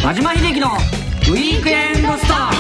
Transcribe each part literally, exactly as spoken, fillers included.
和島秀樹のウィークエンドストック。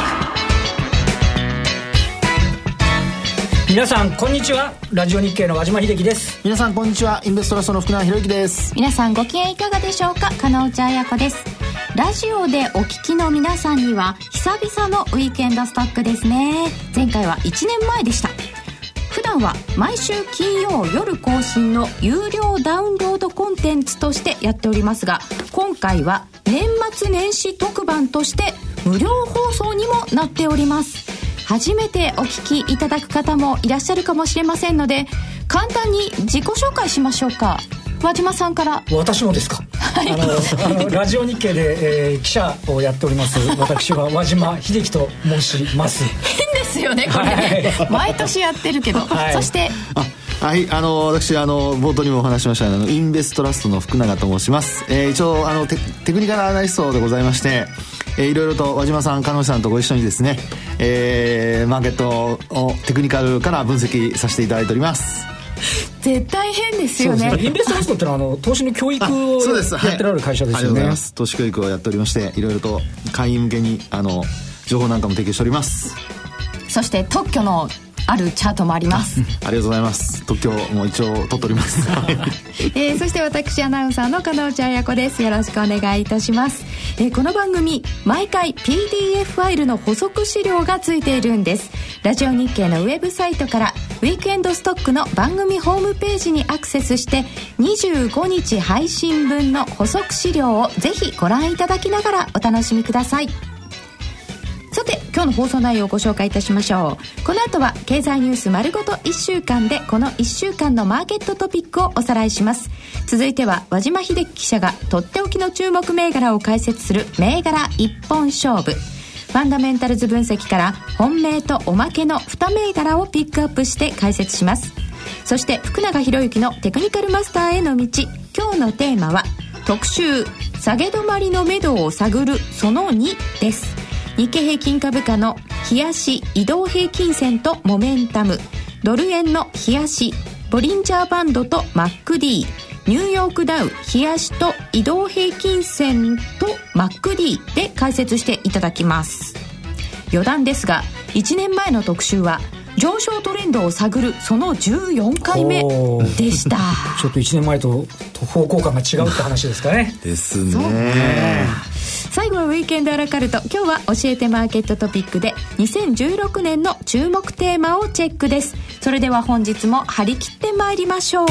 皆さんこんにちは。ラジオ日経の和島秀樹です。 皆さんこんにちは。インベストラストの福永博之です。 皆さんご機嫌いかがでしょうか。金内彩子です。ラジオでお聞きの皆さんには久々のウィークエンドストックですね。前回はいちねんまえでした。普段は毎週金曜夜更新の有料ダウンロードコンテンツとしてやっておりますが、今回は年末年始特番として無料放送にもなっております。初めてお聞きいただく方もいらっしゃるかもしれませんので、簡単に自己紹介しましょうか。和島さんから。 私もですか。はい、あのあのラジオ日経で、えー、記者をやっております私は和島秀樹と申します。 変ですよねこれね、はい、毎年やってるけど、はい、そしてあはい、あの私あの冒頭にもお話しましたあのインベストラストの福永と申します。えー、一応あの テ, テクニカルアナリストでございまして、えー、いろいろと和島さん金内さんとご一緒にですね、えー、マーケットをテクニカルから分析させていただいております。 絶対変ですよね。 インベストラストってのはあの投資の教育をやってられる会社ですよね。はい、ありがとうございます。 投資教育をやっておりまして、いろいろと会員向けにあの情報なんかも提供しております。 そして特許のあるチャートもあります。 あ, ありがとうございます。特許も一応取っております。 えー、そして私アナウンサーの金内彩子です。よろしくお願いいたします。えー、この番組毎回 ピーディーエフ ファイルの補足資料がついているんです。ラジオ日経のウェブサイトからウィークエンドストックの番組ホームページにアクセスしてにじゅうごにち配信分の補足資料をぜひご覧いただきながらお楽しみください。さて今日の放送内容をご紹介いたしましょう。この後は経済ニュース丸ごといっしゅうかんでこのいっしゅうかんのマーケットトピックをおさらいします。続いては和島秀樹記者がとっておきの注目銘柄を解説する銘柄一本勝負。ファンダメンタルズ分析から本命とおまけのに銘柄をピックアップして解説します。そして福永博之のテクニカルマスターへの道。今日のテーマは特集下げ止まりの目処を探るそのにです。日経平均株価の冷やし移動平均線とモメンタム、ドル円の冷やしボリンジャーバンドと マックディー、 ニューヨークダウ冷やしと移動平均線と マックディー で解説していただきます。余談ですがいちねんまえの特集は上昇トレンドを探るそのじゅうよんかいめでした。 ちょっといちねんまえと方向感が違うって話ですかね。 ですね。 最後はウィークエンドアラカルト。今日は教えてマーケットトピックでにせんじゅうろくねんの注目テーマをチェックです。それでは本日も張り切ってまいりましょう。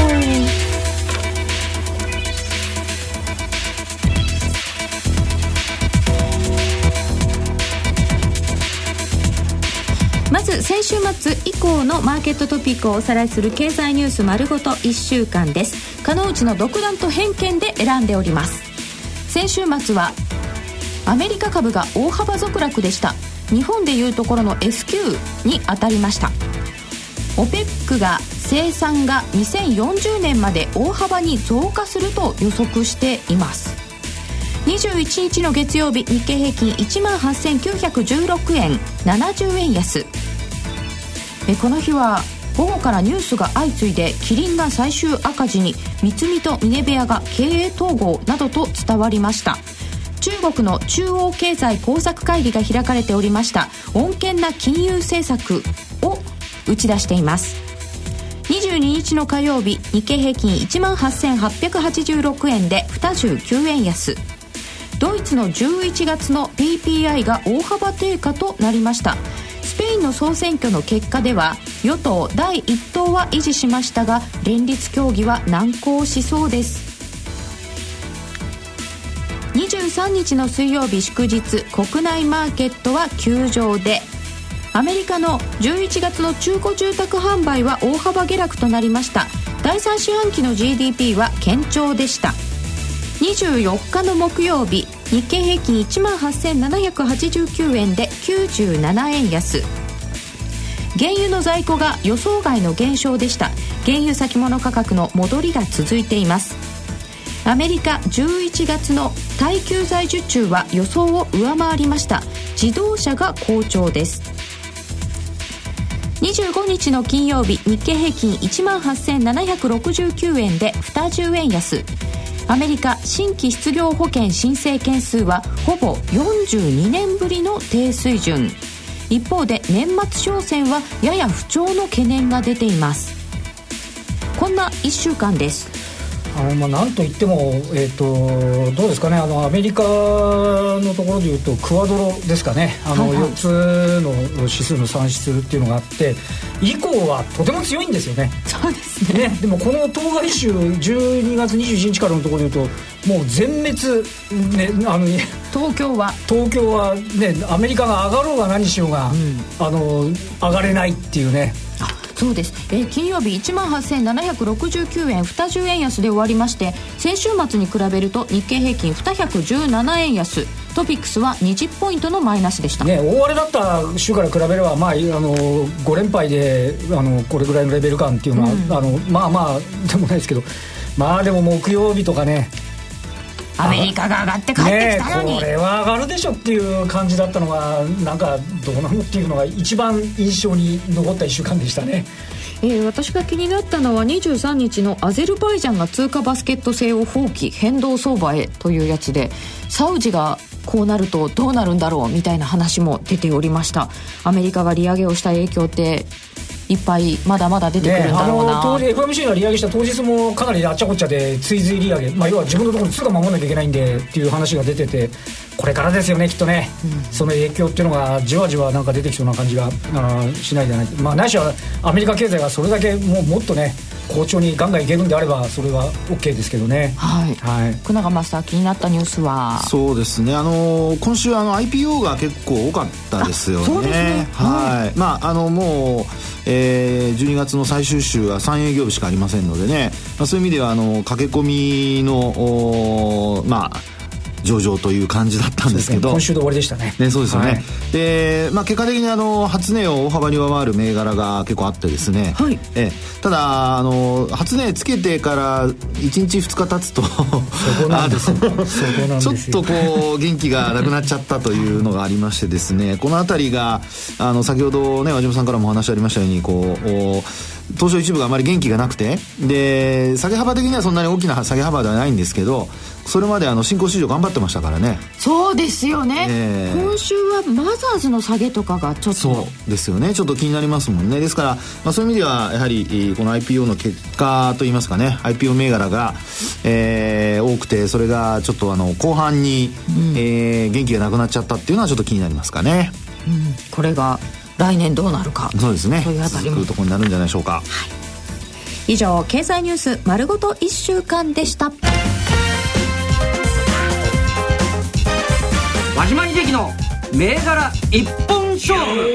まず先週末以降のマーケットトピックをおさらいする経済ニュース丸ごといっしゅうかんです。金内の独断と偏見で選んでおります。先週末はアメリカ株が大幅続落でした。日本でいうところの エスキュー に当たりました。 オペック が生産がにせんよんじゅうねんまで大幅に増加すると予測しています。にじゅういちにちの月曜日、日経平均 いちまんはっせんきゅうひゃくじゅうろくえんななじゅうえん安。えこの日は午後からニュースが相次いでキリンが最終赤字に、三菱とミネベアが経営統合などと伝わりました。中国の中央経済工作会議が開かれておりました穏健な金融政策を打ち出しています。にじゅうににちの火曜日、日経平均 いちまんはっせんはっぴゃくはちじゅうろくえんでにじゅうきゅうえん安。ドイツのじゅういちがつの ピーピーアイ が大幅低下となりました。スペインの総選挙の結果では与党だいいっ党は維持しましたが、連立協議は難航しそうです。にじゅうさんにちの水曜日祝日、国内マーケットは休場で、アメリカのじゅういちがつの中古住宅販売は大幅下落となりました。だいさん四半期の ジーディーピー は堅調でした。にじゅうよっかの木曜日、日経平均 いちまんはっせんななひゃくはちじゅうきゅうえんできゅうじゅうななえん安。原油の在庫が予想外の減少でした。原油先物価格の戻りが続いています。アメリカじゅういちがつの耐久財受注は予想を上回りました。自動車が好調です。にじゅうごにちの金曜日、日経平均 いちまんはっせんななひゃくろくじゅうきゅうえんでにじゅうえん安。 アメリカ新規失業保険申請件数はほぼよんじゅうにねんぶりの低水準。一方で年末商戦はやや不調の懸念が出ています。こんないっしゅうかんです。 あのまあ、なんといっても、えー、とどうですかね、あのアメリカのところでいうとクワドロですかね、あのよっつの指数の算出っていうのがあって以降はとても強いんですよね。 そうですね。 ね、でもこの当該州じゅうにがつにじゅういちにちからのところでいうともう全滅、ね、あの東京は東京は、ね、アメリカが上がろうが何しようが、うん、あの上がれないっていうね。 そうです、えー、金曜日 いちまんはっせんななひゃくろくじゅうきゅうえんにじゅうえん安で終わりまして、先週末に比べると日経平均にひゃくじゅうななえん安、トピックスはにじゅっポイントのマイナスでした、 ね、大荒れだった週から比べれば、まあ、あのご連敗であのこれぐらいのレベル感っていうのは、うん、あのまあまあでもないですけど、まあでも木曜日とかね、 アメリカが上がって帰ってきたのに、 ね、これは上がるでしょっていう感じだったのがなんかどうなのっていうのが一番印象に残ったいっしゅうかんでしたね。 えー、私が気になったのはにじゅうさんにちのアゼルバイジャンが通貨バスケット制を放棄、変動相場へというやつで、サウジがこうなるとどうなるんだろうみたいな話も出ておりました。アメリカが利上げをした影響っていっぱいまだまだ出てくるんだろうな、ね、あの当時 エフオーエムシー が利上げした当日もかなりあっちゃこっちゃで追随利上げ、まあ、要は自分のところに通貨守らなきゃいけないんでっていう話が出てて、これからですよねきっとね、うん、その影響っていうのがじわじわなんか出てきそうな感じがしないじゃない、まあ、ないしはアメリカ経済がそれだけもうもっとね好調にガンガンいけるんであればそれは OK ですけどね。はい、はい、久永マスター気になったニュースは。 そうですね、あの今週あの アイピーオー が結構多かったですよね。 そうですね、 はい、はい、まああのもう、えー、じゅうにがつの最終週はさん営業日しかありませんのでね、まあ、そういう意味ではあの駆け込みのまあ上場という感じだったんですけど、 今週で終わりでしたね。 ね、そうですよね、 はい、 で、まあ、結果的にあの初値を大幅に上回る銘柄が結構あってですね、 はい、 えただあの初値つけてからいちにちふつか経つとそこなんですよそこなんですよちょっとこう元気がなくなっちゃったというのがありましてですね、このあたりがあの先ほどね和島さんからもお話ありましたようにこう東証一部があまり元気がなくて、で下げ幅的にはそんなに大きな下げ幅ではないんですけど、それまであの新興市場頑張ってましたからね。 そうですよね、 えー、 今週はマザーズの下げとかがちょっとそうですよね、ちょっと気になりますもんね。ですから、まあ、そういう意味ではやはりこの アイピーオー の結果といいますかね、 アイピーオー 銘柄が、えー、多くて、それがちょっとあの後半に、うんえー、元気がなくなっちゃったっていうのはちょっと気になりますかね、 うん、これが来年どうなるか。 そうですね、 そういうあたりも続くところになるんじゃないでしょうか、はい、 以上経済ニュース丸ごといっしゅうかんでした。 和島秀樹の銘柄一本勝負。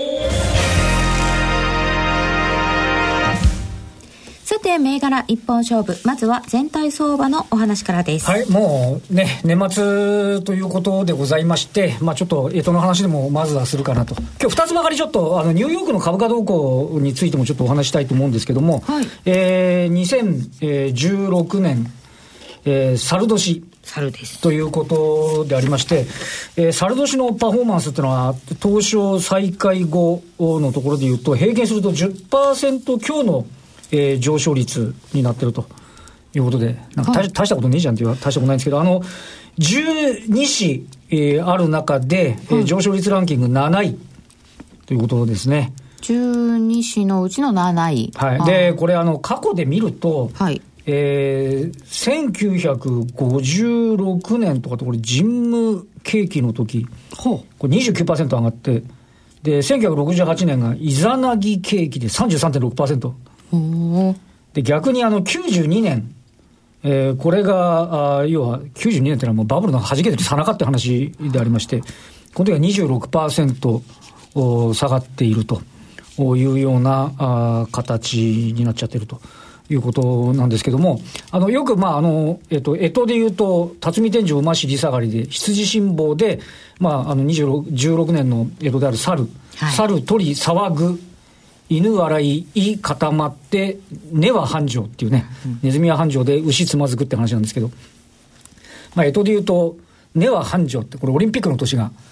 さて銘柄一本勝負、まずは全体相場のお話からです。 はい、もうね年末ということでございまして、まあ、ちょっと干支の話でもまずはするかなと。今日ふたつばかりちょっとあのニューヨークの株価動向についてもちょっとお話したいと思うんですけども、はいえー、にせんじゅうろくねん、えー、猿年猿ですということでありまして、えー、猿年のパフォーマンスっていうのは東証再開後のところでいうと平均すると じゅっパーセント 強の、えー、上昇率になってるということで、なんか 大,、はい、大したことねえじゃんっていう大したことないんですけど、あのじゅうにし、えー、ある中で、はいえー、上昇率ランキングなないということですね。 じゅうにしのうちのなない、 はい、でこれあの過去で見ると、 はいえー、せんきゅうひゃくごじゅうろくねんとかとこれ人務景気の時これ にじゅうきゅうパーセント 上がって、でせんきゅうひゃくろくじゅうはちねんがイザナギ景気で さんじゅうさんてんろくパーセント で、逆にあのきゅうじゅうにねん、えー、これがあ要はきゅうじゅうにねんってのはもうバブルの弾けてるさなかって話でありまして、この時は にじゅうろくパーセント 下がっているというようなあ形になっちゃってるということなんですけども、あのよくまああのえっと干支でいうと辰巳天寿馬尻下がりで羊辛抱で、まああのにじゅうろく、じゅうろくねんの干支である猿、はい、猿鳥騒ぐ犬笑いい固まって根は繁盛っていうね、うん、ネズミは繁盛で牛つまずくって話なんですけど、まあ干支でいうと根は繁盛ってこれオリンピックの年が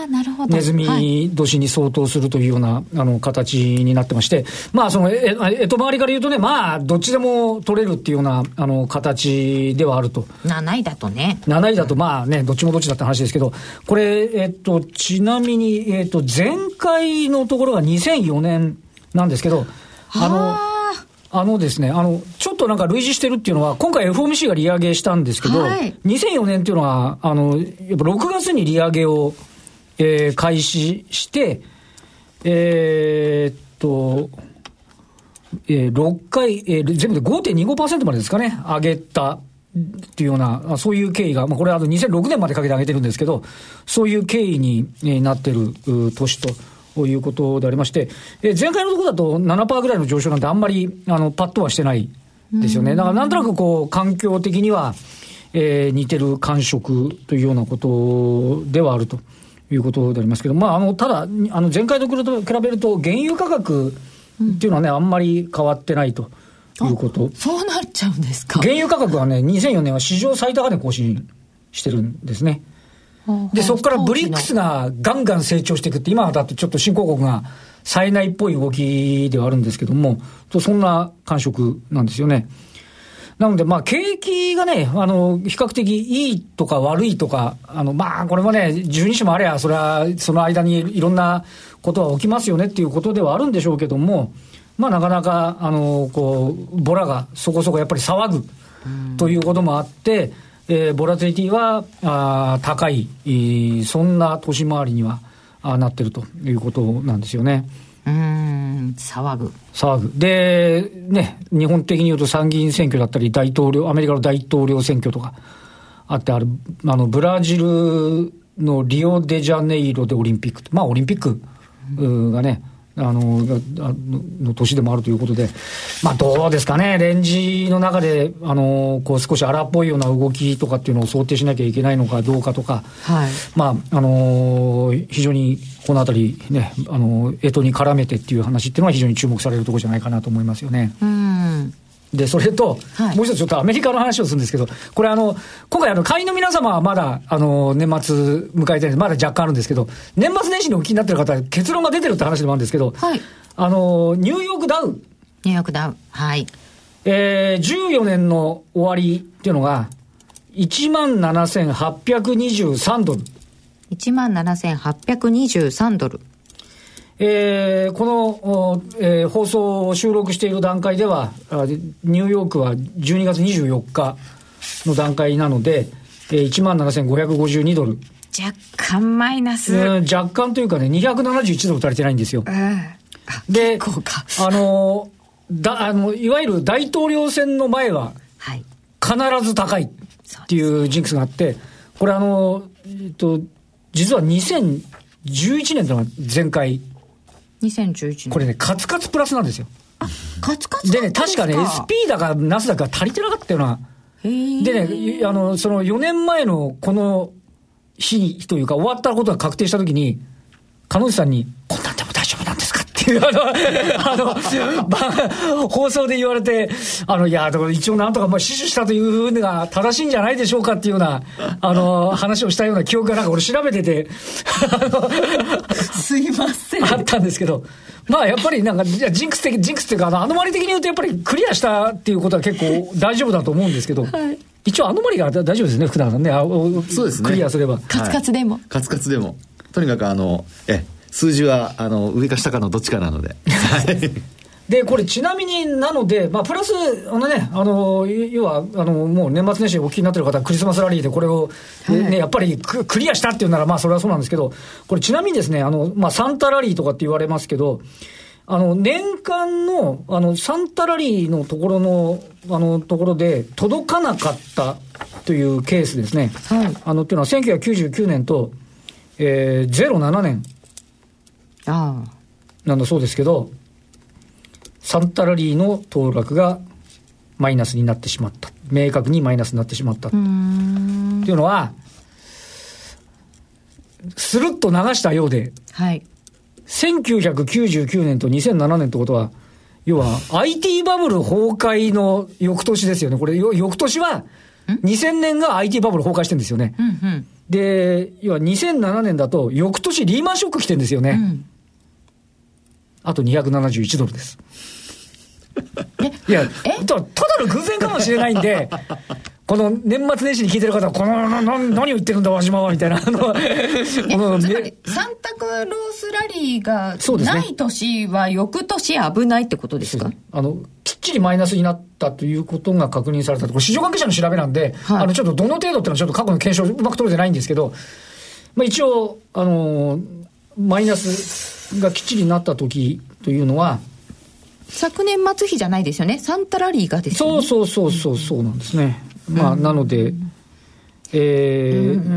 あ、なるほど。 ネズミ年に相当するというような、はい、あの形になってまして、まあそのええと周りから言うとね、まあどっちでも取れるっていうようなあの形ではあると。 なないだとね。 なないだとまあね、どっちもどっちだって話ですけど、これえっとちなみにえっと前回のところがにせんよねんなんですけど、あの。あのですね、あの、ちょっとなんか類似してるっていうのは、今回 エフオーエムシー が利上げしたんですけど、はい、にせんよねんっていうのは、あの、やっぱろくがつに利上げを、えー、開始して、えー、っと、えー、ろっかい、えー、全部で ごてんにごパーセント までですかね、上げたっていうような、そういう経緯が、まあ、これはにせんろくねんまでかけて上げてるんですけど、そういう経緯に、えー、なってる年と、ということでありまして、えー、前回のところだと ななパーセント ぐらいの上昇なんてあんまりあのパッとはしてないですよね。だからなんとなくこう環境的には、えー、似てる感触というようなことではあるということでありますけど、まああのただあの前回と比べると原油価格っていうのはね、あんまり変わってないということ。 そうなっちゃうんですか。 原油価格はね、にせんよねんは史上最高値更新してるんですね。で、そこからブリックスがガンガン成長していくって、今だとちょっと新興国が冴えないっぽい動きではあるんですけども、そんな感触なんですよね。なので、まあ、景気がね、あの、比較的いいとか悪いとか、あの、まあ、これもね、十二支もあれば、それは、その間にいろんなことは起きますよねっていうことではあるんでしょうけども、まあ、なかなか、あの、こう、ボラがそこそこやっぱり騒ぐということもあって、えー、ボラティリティはあ高い、えー、そんな年回りにはあなってるということなんですよね。 うーん、騒ぐ。 騒ぐ。で、ね、日本的に言うと参議院選挙だったり、大統領、アメリカの大統領選挙とかあって、ある、あの、ブラジルのリオデジャネイロでオリンピック、まあ、オリンピックがね、あの、の年でもあるということで、まあどうですかね、レンジの中で、あの、こう少し荒っぽいような動きとかっていうのを想定しなきゃいけないのかどうかとか、はい、まあ、あの、非常にこのあたりね、あの、干支に絡めてっていう話っていうのは非常に注目されるところじゃないかなと思いますよね。うん。で、それと、はい、もう一つちょっとアメリカの話をするんですけど、これあの、今回あの、会員の皆様はまだ、あの、年末迎えてるんで、まだ若干あるんですけど、年末年始にお聞きになってる方は結論が出てるって話でもあるんですけど、はい、あの、ニューヨークダウ。 ニューヨークダウ。はい。 えー、じゅうよねんの終わりっていうのが、いちまんななせんはっぴゃくにじゅうさんドル。 いちまんななせんはっぴゃくにじゅうさんドル。 えー、この、えー、放送を収録している段階では、ニューヨークはじゅうにがつにじゅうよっかの段階なので、えー、いちまんななせんごひゃくごじゅうにドル。 若干マイナス。 えー、若干というかね、にひゃくななじゅういちドル足りてないんですよ。うん、で、 結構か。 あの、だ、あの、いわゆる大統領選の前は、必ず高いっていうジンクスがあって、これあの、えっと、実はにせんじゅういちねんというのが前回、 にせんじゅういちねんこれね、カツカツプラスなんですよ。 あ、カツカツでね、確かね、エスピー だかナスだか足りてなかったような。でね、あの、そのよねんまえのこの日というか、終わったことが確定したときに、彼女さんに、こんなんでも大丈夫なんですかっていう、あの、あの、放送で言われて、あの、いや、だから一応なんとか、まあ、死守したというのが正しいんじゃないでしょうかっていうような、あの、話をしたような記憶がなんか俺調べてて、あの、 すいません。 あったんですけど、まあやっぱりなんか、ジンクス的、ジンクスっていうか、あの、アノマリ的に言うとやっぱりクリアしたっていうことは結構大丈夫だと思うんですけど、はい、一応アノマリが大丈夫ですね、福永さんね。 そうですね。 クリアすれば。 カツカツでも。 はい、カツカツでも。とにかくあの、え、数字はあの上か下かのどっちかなので。 で、これちなみになので、まあ、プラス、あのね、あの、要は、あの、もう年末年始お聞きになってる方はクリスマスラリーでこれを、ね、はい、やっぱりク、クリアしたっていうなら、まあ、それはそうなんですけど、これちなみにですね、あの、まあ、サンタラリーとかって言われますけど、あの、年間の、あの、サンタラリーのところの、あの、ところで届かなかったというケースですね。はい。あの、っていうのはせんきゅうひゃくきゅうじゅうきゅうねんと、えー、ゼロななねん。ああ。なんだそうですけど、サンタラリーの登録がマイナスになってしまった。明確にマイナスになってしまった。っていうのは、スルッと流したようで、はい。せんきゅうひゃくきゅうじゅうきゅうねんとにせんななねんってことは、要は アイティー バブル崩壊の翌年ですよね。これ、翌年はにせんねんが アイティー バブル崩壊してるんですよね。 うんうん、 で、要はにせんななねんだと、翌年リーマンショック来てるんですよね。うん、あとにひゃくななじゅういちドルです。いや、ただの偶然かもしれないんで、この年末年始に聞いてる方は、この、な、な、何を言ってるんだ、輪島は、みたいな。あの、このつまり、サンタクロースラリーがない年は、翌年危ないってことですか？ あの、きっちりマイナスになったということが確認されたと。これ市場関係者の調べなんで、はい、あの、ちょっとどの程度っていうのはちょっと過去の検証うまく取れてないんですけど、まあ一応、あの、マイナスがきっちりなった時というのは、 昨年末比じゃないですよね。サンタラリーがですよね。 そうそうそうそう、そうなんですね。まあ、うん、なので、えー、うん、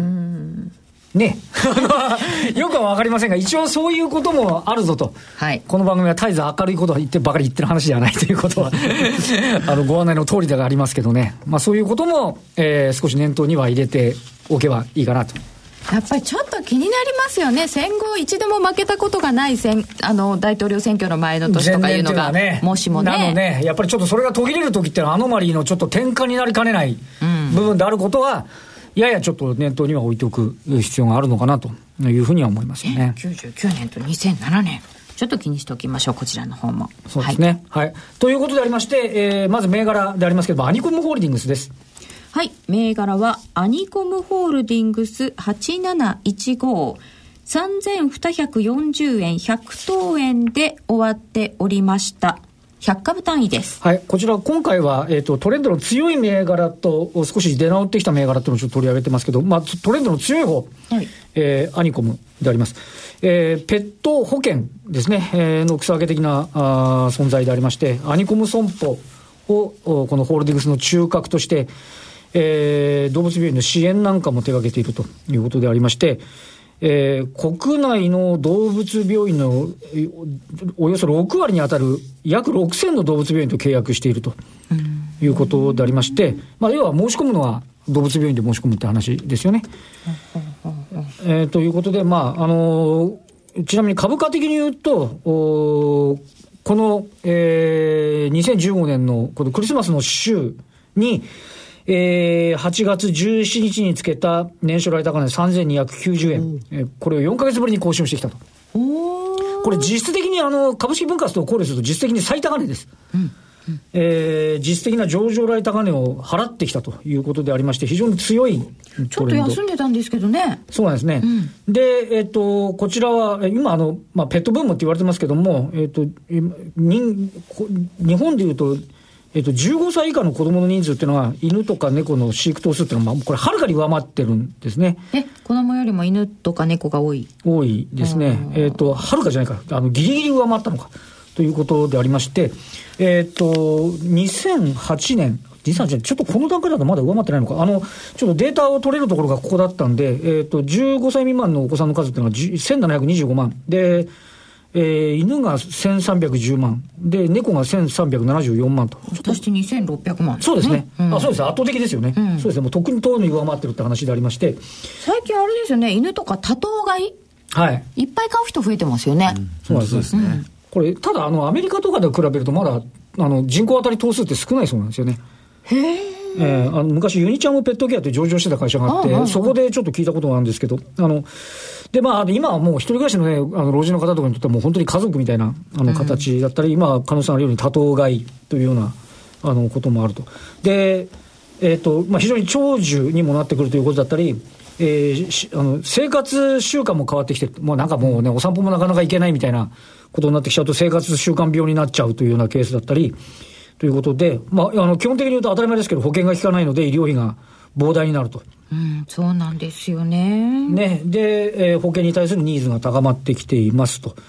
ね。よくはわかりませんが、一応そういうこともあるぞと。はい。この番組は絶えず明るいことを言ってばかり言ってる話ではないということは、あの、ご案内の通りではありますけどね。まあ、そういうことも、えー、少し念頭には入れておけばいいかなと。 やっぱりちょっと気になりますよね。戦後一度も負けたことがない戦あの大統領選挙の前の年とかいうのが、ね、もしもね。 なのね、やっぱりちょっとそれが途切れる時っていうのはアノマリーのちょっと転換になりかねない部分であることは、うん、ややちょっと念頭には置いておく必要があるのかなというふうには思いますよね。 きゅうじゅうきゅうねんとにせんななねん。ちょっと気にしておきましょう、こちらの方も。 そうですね。はい。はい、ということでありまして、えー、まず銘柄でありますけれども、アニコムホールディングスです。 はい、銘柄はアニコムホールディングスはちなないちご さんぜんにひゃくよんじゅうえんひゃく等円で終わっておりました。ひゃく株単位です。 はい、こちら今回は、えーと、トレンドの強い銘柄と少し出直ってきた銘柄というのをちょっと取り上げてますけど、まあ、トレンドの強い方、はい、えー、アニコムであります。えー、ペット保険ですね、えー、の草分け的なあ存在でありまして、アニコム損保をこのホールディングスの中核としてえー、動物病院の支援なんかも手掛けているということでありまして、えー、国内の動物病院のおよそろくわりに当たる約ろくせんの動物病院と契約しているということでありまして、まあ、要は申し込むのは動物病院で申し込むって話ですよね。えー、ということで、まああのー、ちなみに株価的に言うとこの、えー、にせんじゅうごねんのこのクリスマスの週にえー、はちがつじゅうしちにちにつけた年初来高値さんぜんにひゃくきゅうじゅうえん、うん、えー、これをよんかげつぶりに更新してきたと。これ実質的にあの株式分割と考慮すると実質的に最高値です、うんうん、えー、実質的な上場来高値を払ってきたということでありまして、非常に強いちょっと休んでたんですけどね。 そうなんですね、うん、で、えー、とこちらは今あの、まあ、ペットブームって言われてますけども、えー、とに日本でいうとえっと、じゅうごさい以下の子供の人数っていうのは犬とか猫の飼育頭数っていうのは、まあ、これはるかに上回ってるんですね。 え、子供よりも犬とか猫が多い多いですね。えっと、はるかじゃないか、あのギリギリ上回ったのかということでありまして、えっとにせんはちねんにせんはちねんちょっとこの段階だとまだ上回ってないのか、あのちょっとデータを取れるところがここだったんで、えっとじゅうごさい未満のお子さんの数っていうのはせんななひゃくにじゅうごまんで、えー、犬がせんさんびゃくじゅうまんで猫がせんさんびゃくななじゅうよんまんと、 足してにせんろっぴゃくまん、 そうですね、うん、あそうです、圧倒的ですよね、うん、そうですね、もう特に遠に上回ってるって話でありまして、 最近あれですよね、犬とか多頭飼い、 はい、 いっぱい飼う人増えてますよね、うん、 そうですね、うん、これただあのアメリカとかで比べるとまだあの人口当たり頭数って少ないそうなんですよね。 へー、 えー、あの昔ユニチャムペットケアって上場してた会社があって、ああああ、そこでちょっと聞いたことがあるんですけど、あので、まあ、今はもう一人暮らしのね、あの老人の方とかにとってはもう本当に家族みたいなあの形だったり、うん、今可能性あるように多頭飼いというようなあのこともあると。で、えっとまあ、非常に長寿にもなってくるということだったり、えー、あの生活習慣も変わってきて、もうなんかもうね、お散歩もなかなか行けないみたいなことになってきちゃうと生活習慣病になっちゃうというようなケースだったりということで、まあ、あの基本的に言うと当たり前ですけど保険が効かないので医療費が膨大になると。 うん、そうなんですよね。 ね、で、えー、保険に対するニーズが高まってきていますと。うん、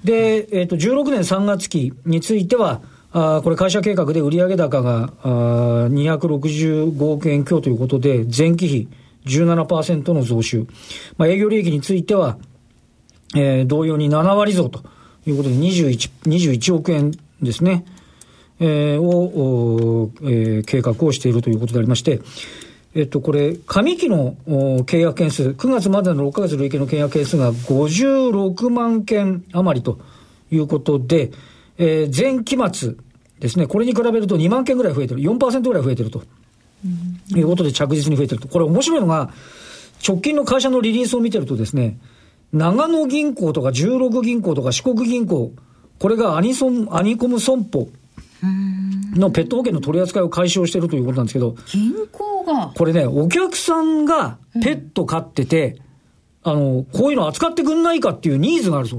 で、えっと、じゅうろくねんさんがつきについては、あこれ会社計画で売上高があにひゃくろくじゅうごおくえん強ということで、前期比 じゅうななパーセント の増収。まあ、営業利益については、えー、同様にななわり増ということでにじゅういち、にじゅういちおくえんですね、えー、を、えー、計画をしているということでありまして、えっと、これ、上期の契約件数、くがつまでのろっかげつ累計の契約件数がごじゅうろくまんけん余りということで、えー、前期末ですね、これに比べるとにまんけんぐらい増えてる、よんパーセントぐらい増えてるとうん、いうことで着実に増えてると。これ面白いのが、直近の会社のリリースを見てるとですね、長野銀行とか十六銀行とか四国銀行、これがアニソン、アニコム損保のペット保険の取り扱いを開始をしているということなんですけど、 銀行がこれね、お客さんがペット飼ってて、うん、あの、こういうの扱ってくんないかっていうニーズがあるそう。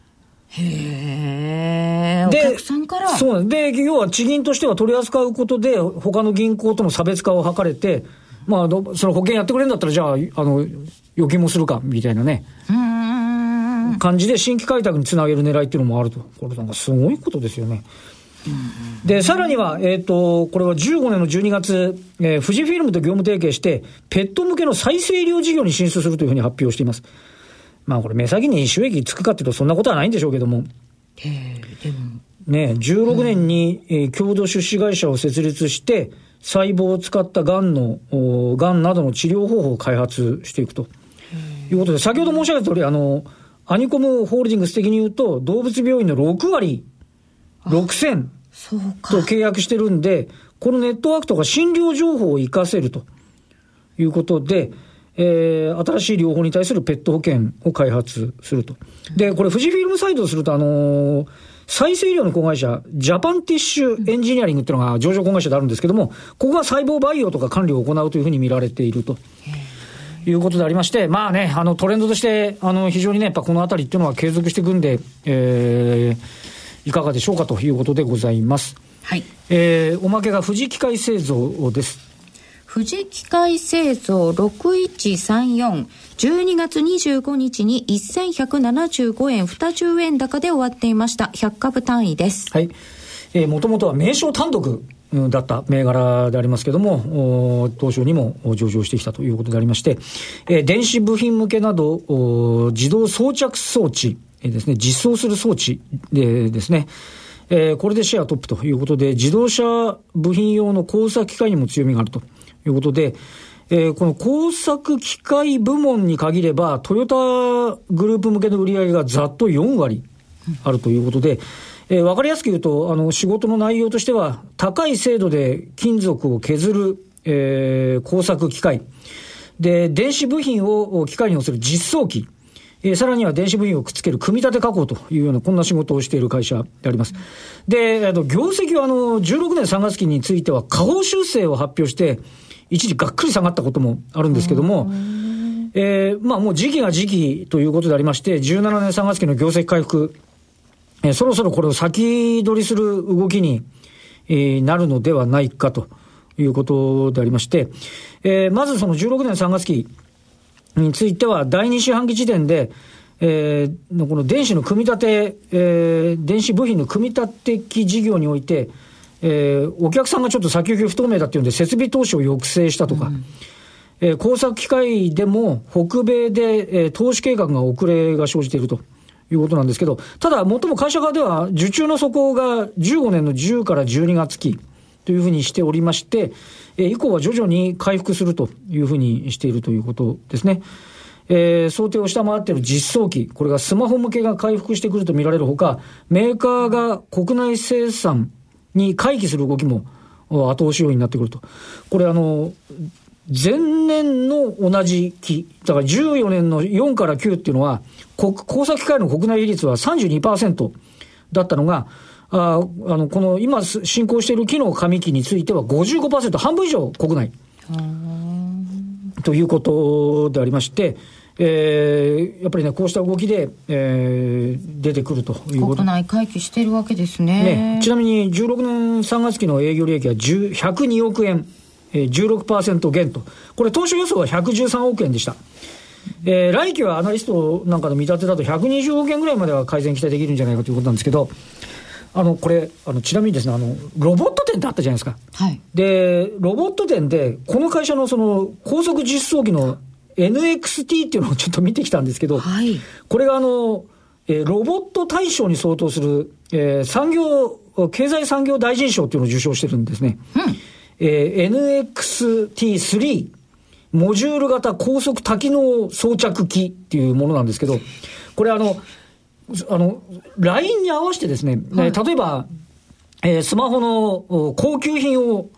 へー、お客さんから。 そうなんで、要は地銀としては取り扱うことで、他の銀行との差別化を図れて、まあ、その保険やってくれるんだったら、じゃあ、あの、預金もするか、みたいなね。うーん。感じで新規開拓につなげる狙いっていうのもあると。これなんかすごいことですよね。で、さらには、えっと、これはじゅうごねんのじゅうにがつ、えー、富士フィルムと業務提携して、ペット向けの再生医療事業に進出するというふうに発表しています。まあこれ目先に収益つくかっていうとそんなことはないんでしょうけども。 えー、でも。 ね、じゅうろくねんに、えー、共同出資会社を設立して、細胞を使ったがんの、がんなどの治療方法を開発していくということで、先ほど申し上げた通り、あの、アニコムホールディングス的に言うと、動物病院のろくわり、ろくせんと契約してるんで、このネットワークとか診療情報を活かせるということで、えー、新しい療法に対するペット保険を開発すると。で、これ富士フィルムサイドをすると、あのー、再生医療の子会社、ジャパンティッシュエンジニアリングっていうのが上場子会社であるんですけども、ここが細胞培養とか管理を行うというふうに見られているということでありまして、まあね、あのトレンドとして、あの非常にね、やっぱこのあたりっていうのは継続していくんで、えー、いかがでしょうかということでございます。 はい。 えー、おまけが富士機械製造です。 富士機械製造ろくいちさんよん、じゅうにがつにじゅうごにちにせんひゃくななじゅうごえんにじゅうえん高で終わっていました。ひゃくかぶ単位です。 はい。えー、もともとは名称単独だった銘柄でありますけども、東証にも上場してきたということでありまして、えー、電子部品向けなど自動装着装置、えー、ですね、実装する装置でですね、えー、これでシェアトップということで、自動車部品用の工作機械にも強みがあるということで、えー、この工作機械部門に限ればトヨタグループ向けの売り上げがざっとよんわりあるということで、えー、分かりやすく言うと、あの仕事の内容としては高い精度で金属を削る、えー、工作機械で、電子部品を機械に乗せる実装機、えー、さらには電子部品をくっつける組み立て加工というようなこんな仕事をしている会社であります。で、あの業績はあのじゅうろくねんさんがつきについては下方修正を発表して一時がっくり下がったこともあるんですけども、えー、まあもう時期が時期ということでありまして、じゅうななねんさんがつきの業績回復、えー、そろそろこれを先取りする動きに、えー、なるのではないかということでありまして、えー、まずそのじゅうろくねんさんがつきについてはだいに四半期時点で、えー、この電子の組み立て、えー、電子部品の組み立て機事業において、えー、お客さんがちょっと先行き不透明だっていうんで設備投資を抑制したとか、うんえー、工作機械でも北米で、えー、投資計画が遅れが生じているということなんですけど、ただ最も会社側では受注の底がじゅうごねんのじゅうからじゅうにがつきというふうにしておりまして、えー、以降は徐々に回復するというふうにしているということですね。えー、想定を下回っている実装機、これがスマホ向けが回復してくると見られるほか、メーカーが国内生産に回帰する動きも後押し要因になってくると。これあの前年の同じ期だからじゅうよねんのよんからきゅうっていうのは工作機械の国内比率は さんじゅうにパーセント だったのが、ああのこの今進行している期の上期については ごじゅうごパーセント、 半分以上国内ということでありまして、えー、やっぱりねこうした動きで、えー、出てくるということ。 国内回帰しているわけですね。 ね、ちなみにじゅうろくねんさんがつきの営業利益はひゃくにおくえん、えー、じゅうろくパーセント 減と。これ当初予想はひゃくじゅうさんおくえんでした。えー、来期はアナリストなんかの見立てだとひゃくにじゅうおくえんぐらいまでは改善期待できるんじゃないかということなんですけど、あのこれあのちなみにですね、あのロボット展ってあったじゃないですか。 はい、でロボット展でこの会社のその高速実装機の エヌエックスティー っていうのをちょっと見てきたんですけど、 はい、 これがあの、えー、ロボット大賞に相当する、えー、産業経済産業大臣賞っていうのを受賞してるんですね。うん、えー、エヌエックスティースリー モジュール型高速多機能装着機っていうものなんですけど、これあのあの ライン に合わせてですね、はい、例えば、えー、スマホの高級品を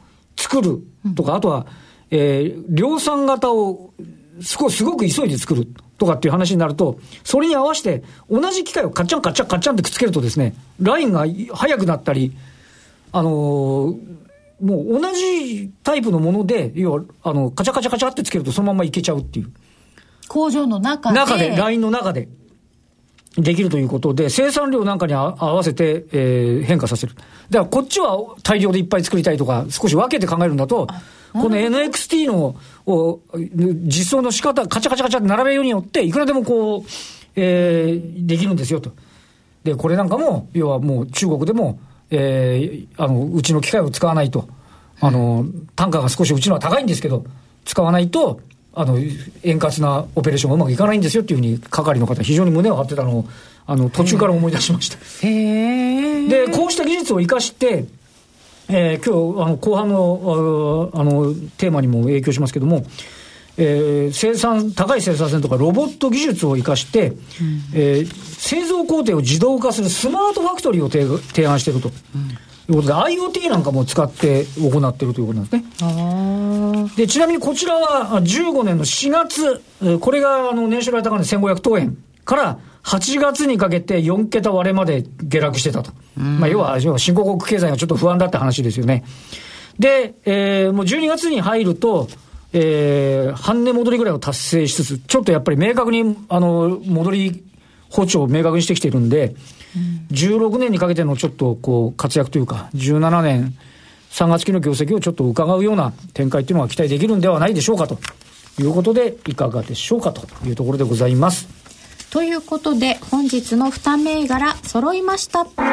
作るとか、うん、あとは、えー、量産型をすご, すごく急いで作るとかっていう話になると、それに合わせて同じ機械をカッチャンカッチャンカッチャンってくっつけるとですね、ラインが速くなったり、あのー、もう同じタイプのもので、要はあのカチャカチャカチャってつけるとそのままいけちゃうっていう。 工場の中で中でラインの中でできるということで、生産量なんかに合わせて、えー、変化させる。だからこっちは大量でいっぱい作りたいとか、少し分けて考えるんだと、この エヌエックスティー のを実装の仕方、カチャカチャカチャって並べるようによって、いくらでもこう、えー、できるんですよと。で、これなんかも、要はもう中国でも、えー、あの、うちの機械を使わないと、あの、単価が少しうちのは高いんですけど、使わないと、あの、円滑なオペレーションがうまくいかないんですよっていうふうに、係の方、非常に胸を張ってたのを、あの、途中から思い出しました。 へー。 で、こうした技術を生かして、えー、今日あの後半の あ, あのテーマにも影響しますけども、えー、生産高い生産性とかロボット技術を生かして、うんえー、製造工程を自動化するスマートファクトリーを提案していると、うん、いうことで IoT なんかも使って行っているということなんですね。あでちなみにこちらはじゅうごねんのしがつ、これがあの年初来高値せんごひゃくとうえんからはちがつにかけてよんけた割れまで下落してたと。まあ、要は、要は新興国経済がちょっと不安だって話ですよね。で、えー、もうじゅうにがつに入ると、えー、半値戻りぐらいを達成しつつ、ちょっとやっぱり明確に、あの、戻り歩調を明確にしてきているんで、うん、じゅうろくねんにかけてのちょっとこう活躍というか、じゅうななねんさんがつ期の業績をちょっと伺うような展開っていうのが期待できるんではないでしょうかということで、いかがでしょうかというところでございます。 ということで本日のに銘柄揃いました。今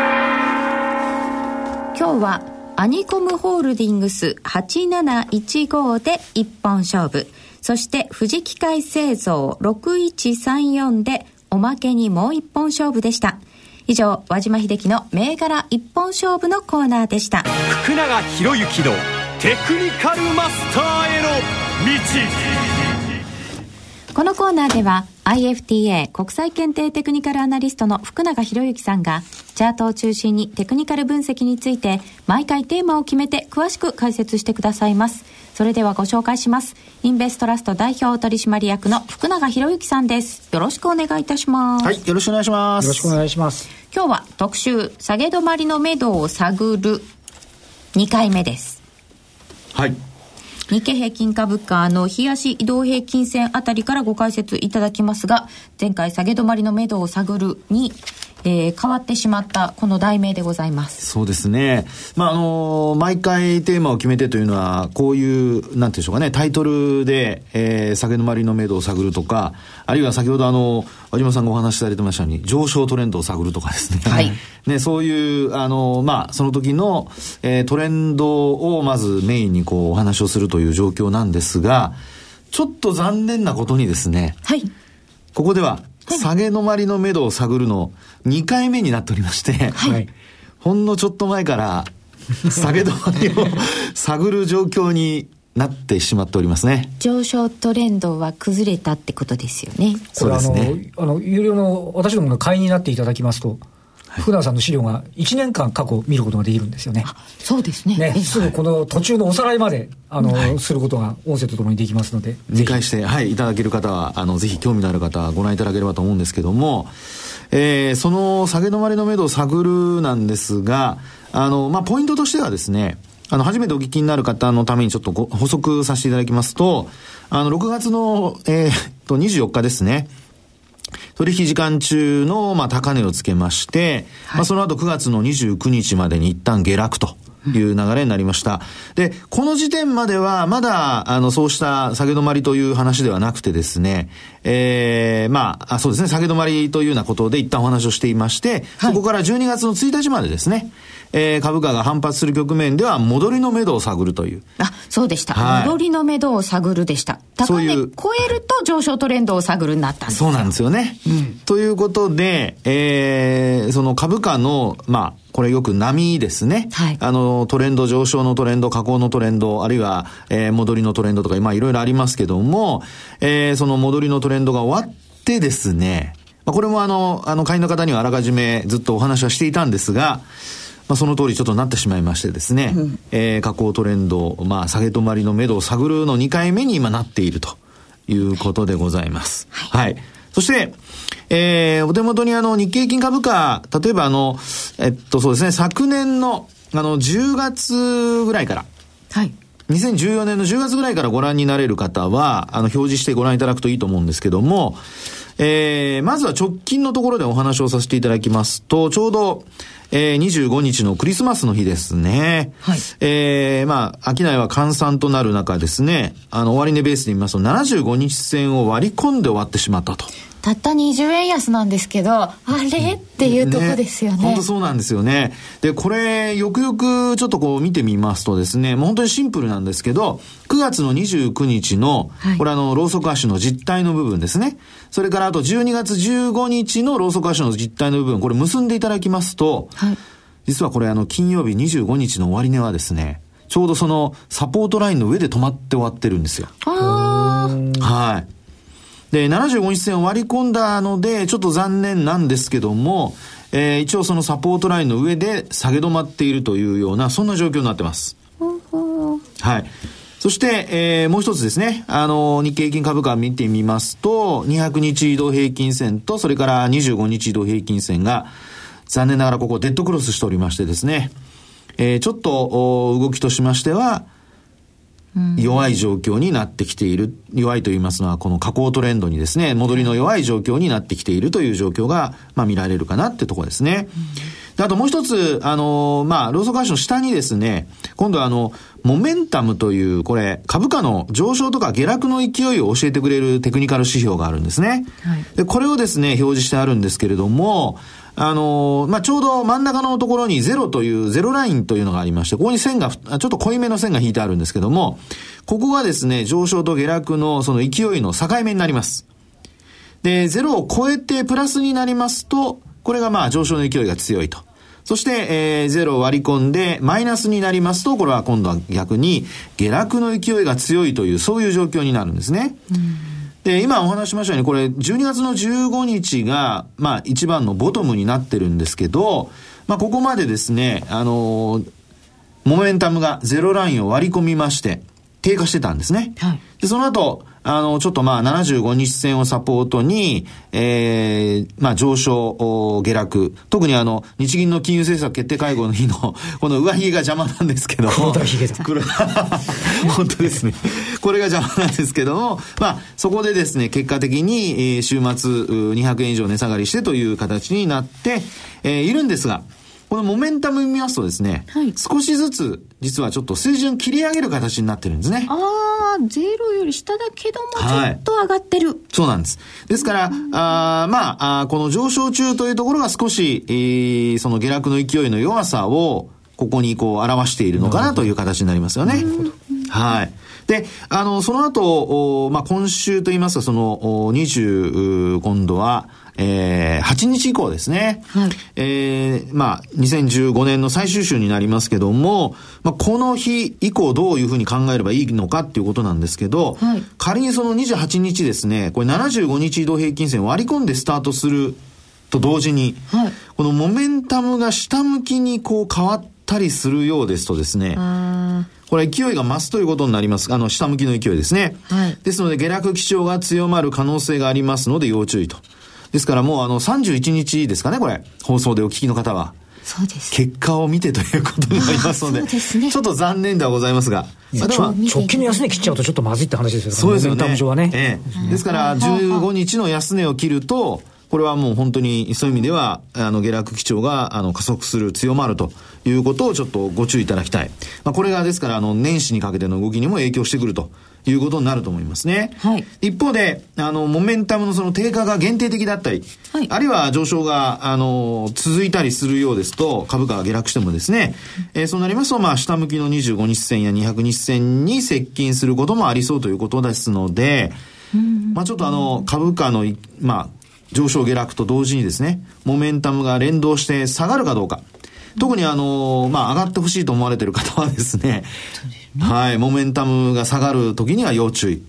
日はアニコムホールディングスはちなないちごで一本勝負、そして富士機械製造ろくいちさんよんでおまけにもう一本勝負でした。以上、和島秀樹の銘柄一本勝負のコーナーでした。 福永博之のテクニカルマスターへの道。 このコーナーでは アイエフティーエー 国際検定テクニカルアナリストの福永博之さんがチャートを中心にテクニカル分析について毎回テーマを決めて詳しく解説してくださいます。それではご紹介します。インベストラスト代表取締役の福永博之さんです。よろしくお願いいたします。 はい、よろしくお願いします。 よろしくお願いします。 今日は特集下げ止まりの目処を探るにかいめです。 はい、 日経平均株価の日足移動平均線あたりからご解説いただきますが、前回下げ止まりの目処を探るに、えー、変わってしまったこの題名でございます。 そうですね、まああのー、毎回テーマを決めてというのはこういうなんていうんでしょうかね、タイトルで、えー、下げ止まりの目処を探るとか、あるいは先ほどあの和島さんがお話しされてましたように上昇トレンドを探るとかですね、 はいね、そういうあの、まあ、その時の、えー、トレンドをまずメインにこうお話をするという状況なんですが、ちょっと残念なことにですね、 はい、 ここでは下げ止まりの目処を探るのにかいめになっておりまして、 はい、 ほんのちょっと前から下げ止まりを探る状況になってしまっておりますね。 上昇トレンドは崩れたってことですよね。 そうですね。 あの、あの有料の私どもの会員になっていただきますと、福永さんの資料がいちねんかん過去見ることができるんですよね。 あ、そうですね。 ね、すぐこの途中のおさらいまであの、はい、することが音声とともにできますので、 理解して、はい、いただける方はあのぜひ興味のある方はご覧いただければと思うんですけども、えー、その下げ止まりの目処を探るなんですが、あの、まあ、ポイントとしてはですね、あの初めてお聞きになる方のためにちょっとご補足させていただきますと、あのろくがつの、えー、とにじゅうよっかですね、取引時間中の、まあ、高値をつけまして、はい、まあ、その後くがつのにじゅうくにちまでに一旦下落という流れになりました。うん、で、この時点まではまだあのそうした下げ止まりという話ではなくてですね、えー、まあ、あ、そうですね、下げ止まりというようなことで一旦お話をしていまして、はい、そこからじゅうにがつのついたちまでですね、えー、株価が反発する局面では戻りの目処を探るという。 あ、そうでした。はい、戻りの目処を探るでした。高値超えると上昇トレンドを探るになったんです。 そうなんですよね。うん、ということで、えー、その株価の、まあ、これよく波ですね。はい、あの、トレンド、上昇のトレンド、下降のトレンド、あるいは、えー、戻りのトレンドとか、まあ、いろいろありますけども、えー、その戻りのトレンドが終わってですね、まあ、これもあの、あの、会員の方にはあらかじめずっとお話はしていたんですが、 まあ、その通りちょっとなってしまいましてですね、うん、えー、下降トレンド、まあ、下げ止まりの目処を探るのにかいめに今なっているということでございます。はい。はい、そして、えー、お手元にあの日経平均株価、例えばあの、えっとそうですね、昨年のあのじゅうがつぐらいから、はい。にせんじゅうよねんのじゅうがつぐらいからご覧になれる方は、あの、表示してご覧いただくといいと思うんですけども、えー、まずは直近のところでお話をさせていただきますと、ちょうど、えー、にじゅうごにちのクリスマスの日ですね。はい。えー、まあ、商いは閑散となる中ですね、あの、終値ベースで見ますと、ななじゅうごにち線を割り込んで終わってしまったと。 たったにじゅうえん安なんですけど、あれっていうとこですよね。 本当そうなんですよね。で、これ、よくよくちょっとこう見てみますとですね、もう本当にシンプルなんですけど、くがつのにじゅうくにちの、はい、これあの、ローソク足の実態の部分ですね。それからあとじゅうにがつじゅうごにちのローソク足の実態の部分、これ結んでいただきますと、はい、実はこれあの、金曜日にじゅうごにちの終値はですね、ちょうどそのサポートラインの上で止まって終わってるんですよ。 あー。 はい。で、ななじゅうごにち線を割り込んだので、ちょっと残念なんですけども、えー、一応そのサポートラインの上で下げ止まっているというような、そんな状況になってます。はい。そして、えー、もう一つですね、あの、日経平均株価見てみますと、にひゃくにち移動平均線と、それからにじゅうごにち移動平均線が、残念ながらここデッドクロスしておりましてですね、えー、ちょっと動きとしましては、弱い状況になってきている。弱いと言いますのは、この下降トレンドにですね、戻りの弱い状況になってきているという状況が、まあ見られるかなってところですね。うん、であともう一つ、あの、まあ、ローソク足の下にですね、今度はあの、モメンタムという、これ、株価の上昇とか下落の勢いを教えてくれるテクニカル指標があるんですね。はい、で、これをですね、表示してあるんですけれども、あのー、まあ、ちょうど真ん中のところにゼロというゼロラインというのがありまして、ここに線が、ちょっと濃いめの線が引いてあるんですけども、ここがですね、上昇と下落のその勢いの境目になります。で、ゼロを超えてプラスになりますと、これがまあ上昇の勢いが強いと。そして、えー、ゼロを割り込んでマイナスになりますと、これは今度は逆に下落の勢いが強いという、そういう状況になるんですね。うん、で、今お話ししましたように、これじゅうにがつのじゅうごにちが、まあ一番のボトムになってるんですけど、まあここまでですね、あのー、モメンタムがゼロラインを割り込みまして、低下してたんですね。はい、で、その後、あの、ちょっとまあななじゅうごにち線をサポートに、えー、まあ上昇、下落。特にあの、日銀の金融政策決定会合の日の、この上髭が邪魔なんですけども。 黒田髭だ。 本当ですね。これが邪魔なんですけども、まあ、そこでですね、結果的に、えー、週末、にひゃくえん以上値下がりしてという形になって、えー、いるんですが、このモメンタム見ますとですね、はい、少しずつ実はちょっと水準切り上げる形になってるんですね。 ああ、ゼロより下だけどもちょっと上がってる。はい、 そうなんです。ですから、あまああ、この上昇中というところが少し、えー、その下落の勢いの弱さをここにこう表しているのかなという形になりますよね。はい。で、あの、その後、まあ、今週といいますか、その、にじゅう、今度は、えー、はちにち以降ですね。はい。えー、まあ、にせんじゅうごねんの最終週になりますけども、まあ、この日以降どういうふうに考えればいいのかっていうことなんですけど、はい、仮にそのにじゅうはちにちですね、これななじゅうごにち移動平均線を割り込んでスタートすると同時に、はい、このモメンタムが下向きにこう変わったりするようですとですね、これ勢いが増すということになります。あの、下向きの勢いですね。はい。ですので、下落基調が強まる可能性がありますので、要注意と。ですからもう、あの、さんじゅういちにちですかね、これ。放送でお聞きの方は。 そうです。 結果を見てということになりますので、そうですね。ちょっと残念ではございますが。 まあ、でも直近の安値切っちゃうとちょっとまずいって話ですよね。 そうですよね。 モメンタム上はね。 ええ。ですから、じゅうごにちの安値を切ると、これはもう本当にそういう意味では、あの、下落基調が、あの、加速する、強まるということをちょっとご注意いただきたい。まあ、これがですから、あの、年始にかけての動きにも影響してくるということになると思いますね。はい。一方で、あの、モメンタムのその低下が限定的だったり、はい。あるいは上昇が、あの、続いたりするようですと、株価が下落してもですね、えー、そうなりますと、まあ、下向きのにじゅうごにち線やにひゃくにち線に接近することもありそうということですので、うんまあ、ちょっとあの、株価の、まあ、上昇下落と同時にですね、モメンタムが連動して下がるかどうか。特にあの、まあ、上がってほしいと思われている方はですね、はい、モメンタムが下がる時には要注意。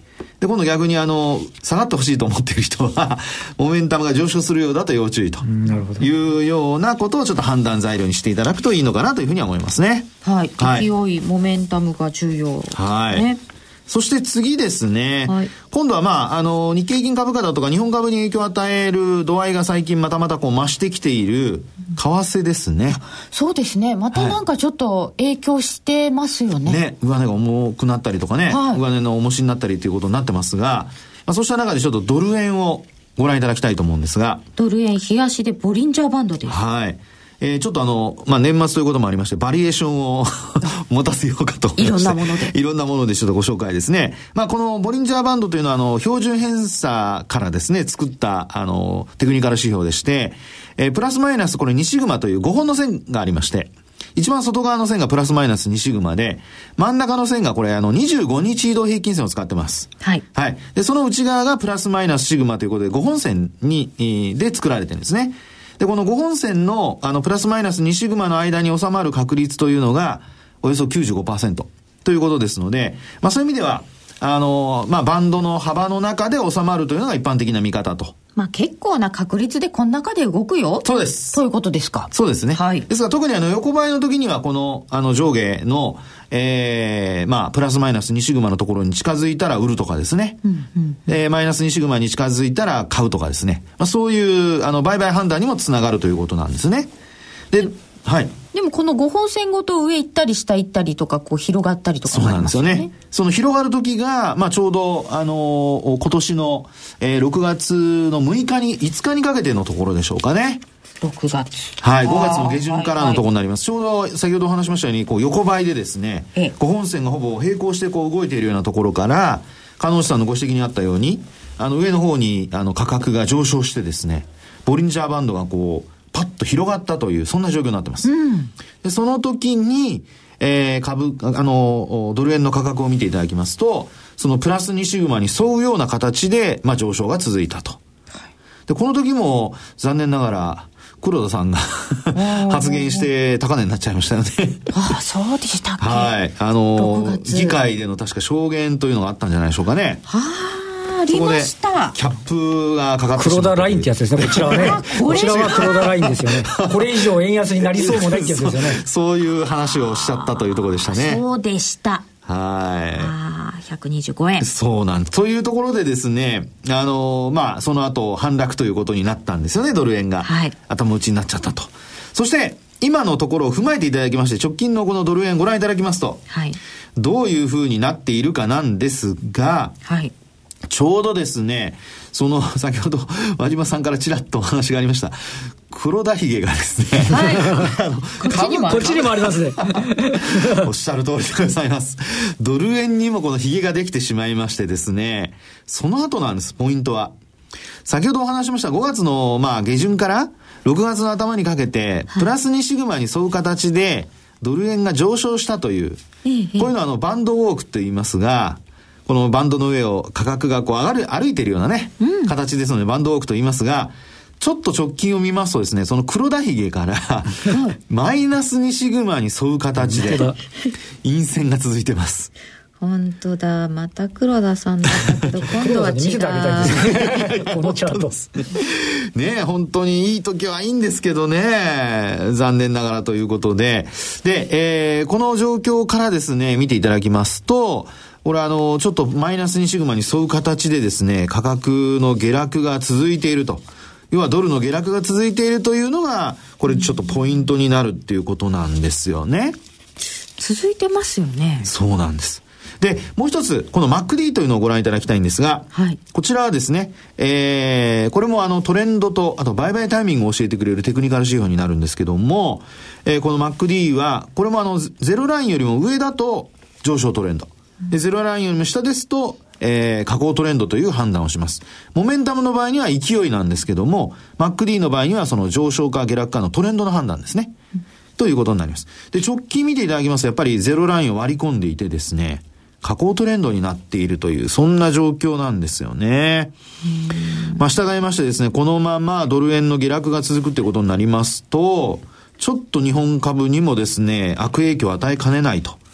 で、今度逆にあの、下がってほしいと思っている人は、モメンタムが上昇するようだと要注意というようなことをちょっと判断材料にしていただくといいのかなというふうには思いますね。 はい。はい、勢い、モメンタムが重要、ね。 はい。そして次ですね、はい、今度はまあ、あの、日経平均株価だとか日本株に影響を与える度合いが最近またまたこう増してきている為替ですね。 そうですね。またなんかちょっと影響してますよね。はい、 ね、上値が重くなったりとかね、はい、上値の重しになったりということになってますが、まあ、そうした中でちょっとドル円をご覧いただきたいと思うんですが。 ドル円、日足でボリンジャーバンドです。 はい。えー、ちょっとあの、まあ、年末ということもありまして、バリエーションを持たせようかと思いまして。 いろんなもので。 いろんなものでちょっとご紹介ですね。まあ、このボリンジャーバンドというのは、あの、標準偏差からですね、作った、あの、テクニカル指標でして、えー、プラスマイナスこれにシグマというごほんの線がありまして、一番外側の線がプラスマイナスにシグマで、真ん中の線がこれあのにじゅうごにち移動平均線を使ってます。 はい。 はい。で、その内側がプラスマイナスシグマということでごほん線に、えー、で作られてるんですね。で、このごほん線の、あの、プラスマイナスにシグマの間に収まる確率というのが、およそ きゅうじゅうごパーセント ということですので、まあそういう意味では、あの、まあバンドの幅の中で収まるというのが一般的な見方と。 まあ結構な確率でこの中で動くよ。 そうです。 ということですか。 そうですね。 はい。 ですが特にあの横ばいの時にはこの、あの上下の、えー、まあプラスマイナスにシグマのところに近づいたら売るとかですね。うんうん、えー、マイナスにシグマに近づいたら買うとかですね。まあそういうあの売買判断にもつながるということなんですね。で、はい。 でもこのごほん線ごと上行ったり下行ったりとかこう広がったりとかもありますよね。 そうなんですよね。その広がる時が、まあちょうど、あのー、今年の、えー、ろくがつのむいかに、いつかにかけてのところでしょうかね。 ろくがつ。 はい、ごがつの下旬からのところになります。はいはい、ちょうど先ほどお話しましたように、こう横ばいでですね、ええ、ごほん線がほぼ並行してこう動いているようなところから、鹿野さんのご指摘にあったように、あの上の方にあの価格が上昇してですね、ボリンジャーバンドがこう、パッと広がったという、そんな状況になってます。うん、でその時に、えー、株、あの、ドル円の価格を見ていただきますと、そのプラスにシグマに沿うような形で、まあ上昇が続いたと。で、この時も、残念ながら、黒田さんが発言して高値になっちゃいましたよね。 ああ、そうでしたっけ。 はい。あの、議会での確か証言というのがあったんじゃないでしょうかね。 はあ。ありました。 キャップがかかってしまった黒田ラインってやつですね、こちらはね。こちらは黒田ラインですよね。これ以上円安になりそうもないってやつですよね。 そ, そういう話をしちゃったというところでしたね。 そうでした。 はい。 ああ、ひゃくにじゅうごえん。 そうなんです。というところでですね、あのー、まあ、その後、反落ということになったんですよね、ドル円が。はい。頭打ちになっちゃったと。そして、今のところを踏まえていただきまして、直近のこのドル円ご覧いただきますと、はい。どういうふうになっているかなんですが、はい。ちょうどですね、その、先ほど、和島さんからちらっとお話がありました。黒田ひげがですね。はい。あの、 こっちにも、こっちにもありますね。 おっしゃる通りでございます。ドル円にもこのひげができてしまいましてですね、その後なんです、ポイントは。先ほどお話しましたごがつの、まあ、下旬からろくがつの頭にかけて、プラスにシグマに沿う形で、ドル円が上昇したという、はい、こういうのはあの、バンドウォークと言いますが、このバンドの上を価格がこう上がる、歩いているようなね、うん、形ですのでバンドウォークと言いますが、ちょっと直近を見ますとですね、その黒田ひげからマイナスにシグマに沿う形で陰線が続いてます。 本当だ、また黒田さんだけど今度は違う。 このチャートねえ、本当にいい時はいいんですけどね、残念ながらということで、で、えー、この状況からですね見ていただきますと、これあのちょっとマイナスにシグマに沿う形でですね、価格の下落が続いていると。要はドルの下落が続いているというのが、これちょっとポイントになるっていうことなんですよね。 続いてますよね。 そうなんです。で、もう一つ、この マックディー というのをご覧いただきたいんですが、はい、こちらはですね、えー、これもあのトレンドと、あと売買タイミングを教えてくれるテクニカル指標になるんですけども、えー、この マックディー は、これもあの、ゼロラインよりも上だと上昇トレンド。で、ゼロラインよりも下ですと、えー、下降トレンドという判断をします。モメンタムの場合には勢いなんですけども、マックディー の場合にはその上昇か下落かのトレンドの判断ですね。うん、ということになります。で、直近見ていただきますと、やっぱりゼロラインを割り込んでいてですね、下降トレンドになっているという、そんな状況なんですよね。まあ、従いましてですね、このままドル円の下落が続くってことになりますと、ちょっと日本株にもですね、悪影響を与えかねないと。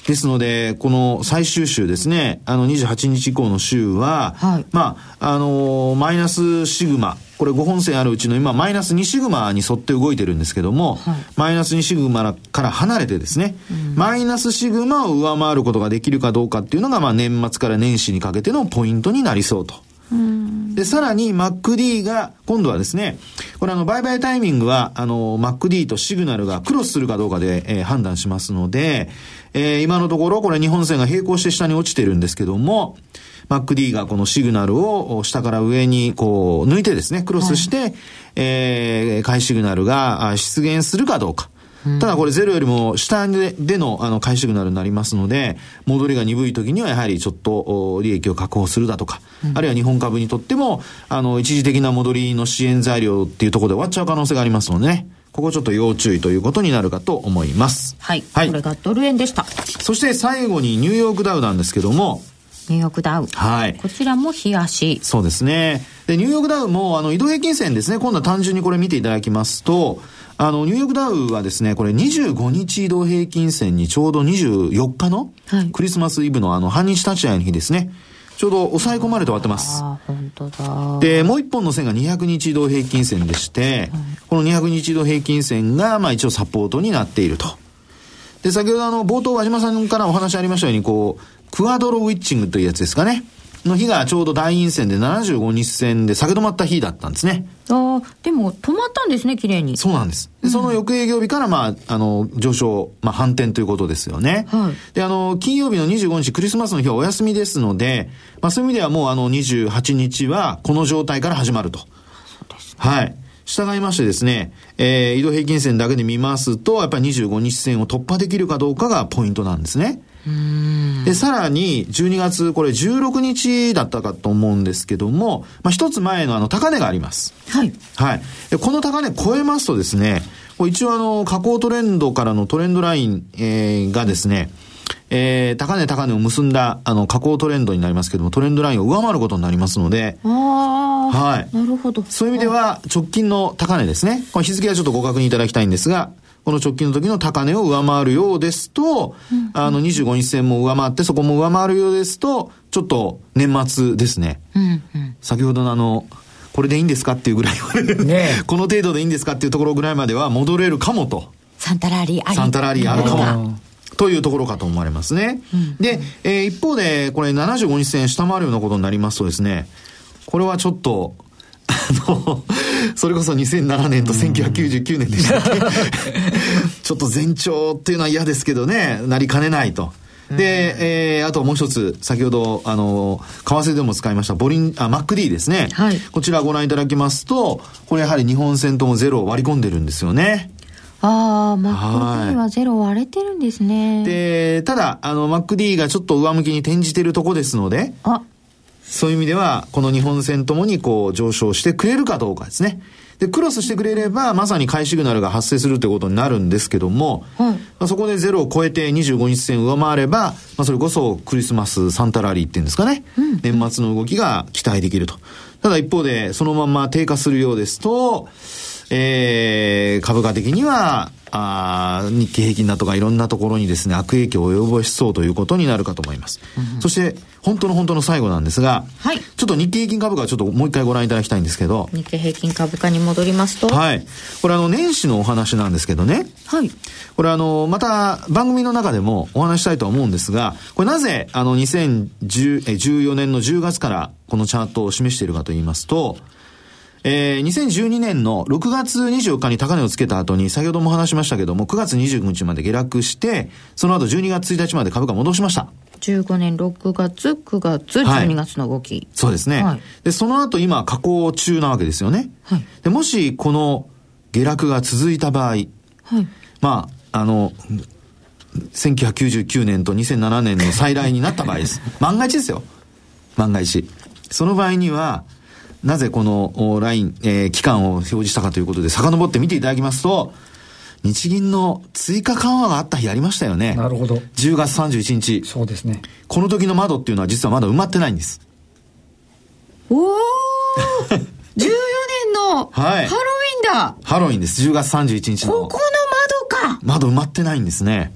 ですので、この最終週ですね、あのにじゅうはちにち以降の週は、はい、まあ、あのー、マイナスシグマ、これごほん線あるうちの今マイナスにシグマに沿って動いてるんですけども、はい、マイナスにシグマから離れてですね、うん、マイナスシグマを上回ることができるかどうかっていうのが、まあ年末から年始にかけてのポイントになりそうと。で、さらに マックディー が今度はですね、これあの売買タイミングはあの マックディー とシグナルがクロスするかどうかで、えー、判断しますので、えー、今のところこれ日本線が並行して下に落ちてるんですけども、マックディー がこのシグナルを下から上にこう抜いてですね、クロスして、はい、えー、買いシグナルが出現するかどうか。ただこれゼロよりも下でのあの買いシグナルになりますので、戻りが鈍い時にはやはりちょっと利益を確保するだとか、うん、あるいは日本株にとってもあの一時的な戻りの支援材料っていうところで終わっちゃう可能性がありますのでね、ここちょっと要注意ということになるかと思います。 はい、はい、これがドル円でした。 そして最後にニューヨークダウなんですけども、 ニューヨークダウ、 はい、 こちらも日足。 そうですね。でニューヨークダウもあの移動平均線ですね、今度は単純にこれ見ていただきますと、あのニューヨークダウはですね、これにじゅうごにち移動平均線にちょうどにじゅうよっかのクリスマスイブのあの半日立ち会いの日ですね、ちょうど抑え込まれて終わってます。 あ、本当だ。 でもう一本の線がにひゃくにち移動平均線でして、はい、このにひゃくにち移動平均線がまあ一応サポートになっていると。で先ほどあの冒頭和島さんからお話ありましたように、こうクアドロウィッチングというやつですかねの日がちょうど大陰線でななじゅうごにち線で下げ止まった日だったんですね。 ああ、でも止まったんですね、綺麗に。 そうなんです。で、その翌営業日からまああの上昇、まあ反転ということですよね。はい。で、あの金曜日のにじゅうごにちクリスマスの日はお休みですので、まあそういう意味ではもうあのにじゅうはちにちはこの状態から始まると。そうですね。はい。従いましてですね、えー、移動平均線だけで見ますと、やっぱりにじゅうごにち線を突破できるかどうかがポイントなんですね。うーん。で、さらにじゅうにがつ、これじゅうろくにちだったかと思うんですけども、まあ一つ前のあの高値があります。はい。はい。で、この高値超えますとですね、一応あの下降トレンドからのトレンドライン、えー、がですね、えー、高値高値を結んだあの下降トレンドになりますけども、トレンドラインを上回ることになりますので、 ああ、 はい、なるほど。 そういう意味では直近の高値ですね、この日付はちょっとご確認いただきたいんですが、この直近の時の高値を上回るようですと、うん、あのにじゅうごにち線も上回ってそこも上回るようですと、ちょっと年末ですね、うんうん、先ほどのあのこれでいいんですかっていうぐらいねこの程度でいいんですかっていうところぐらいまでは戻れるかもと、 サンタラリーありサンタラリーあるかもというところかと思われますね。うん、で、えー、一方でこれななじゅうごにち線下回るようなことになりますとですね、これはちょっとあのそれこそにせんななねんとせんきゅうひゃくきゅうじゅうきゅうねんでしたっけちょっと前兆っていうのは嫌ですけどね、なりかねないと。で、えー、あともう一つ先ほどあの為替でも使いましたボリンあマックディー ですね、はい、こちらご覧いただきますと、これやはり日本線ともゼロを割り込んでるんですよね。 ああ、マックディー はゼロ割れてるんですね。 で、ただ、あの、マックディー がちょっと上向きに転じてるとこですので、あ、そういう意味では、この日本線ともにこう上昇してくれるかどうかですね。で、クロスしてくれれば、まさに買いシグナルが発生するということになるんですけども、はい、まあ、そこでゼロを超えてにじゅうごにち線上回れば、まあ、それこそクリスマスサンタラリーっていうんですかね、うん、年末の動きが期待できると。ただ一方で、そのまま低下するようですと、えー、株価的にはあ日経平均だとかいろんなところにですね悪影響を及ぼしそうということになるかと思います。うん、そして本当の本当の最後なんですが、はい、ちょっと日経平均株価はちょっともう一回ご覧いただきたいんですけど、 日経平均株価に戻りますと、 はい、これあの年始のお話なんですけどね、はい、これあのまた番組の中でもお話したいとは思うんですが、これなぜあのにせんじゅうよねんのじゅうがつからこのチャートを示しているかと言いますと、えー、にせんじゅうにねんのろくがつにじゅうよっかに高値をつけた後に、先ほども話しましたけどもくがつにじゅうくにちまで下落して、その後じゅうにがつついたちまで株価戻しました。 じゅうごねんろくがつくがつじゅうにがつの動き、はい、 そうですね、はい、でその後今下降中なわけですよね、はい、でもしこの下落が続いた場合、はい、まああのせんきゅうひゃくきゅうじゅうきゅうねんとにせんななねんの再来になった場合です万が一ですよ、万が一その場合にはなぜこのライン、えー、期間を表示したかということで遡って見ていただきますと、日銀の追加緩和があった日ありましたよね。 なるほど。 じゅうがつさんじゅういちにち。 そうですね。 この時の窓っていうのは実はまだ埋まってないんです。 おーじゅうよねんのハロウィンだ、 はい、ハロウィンです。じゅうがつさんじゅういちにちの。 ここの窓か。 窓埋まってないんですね。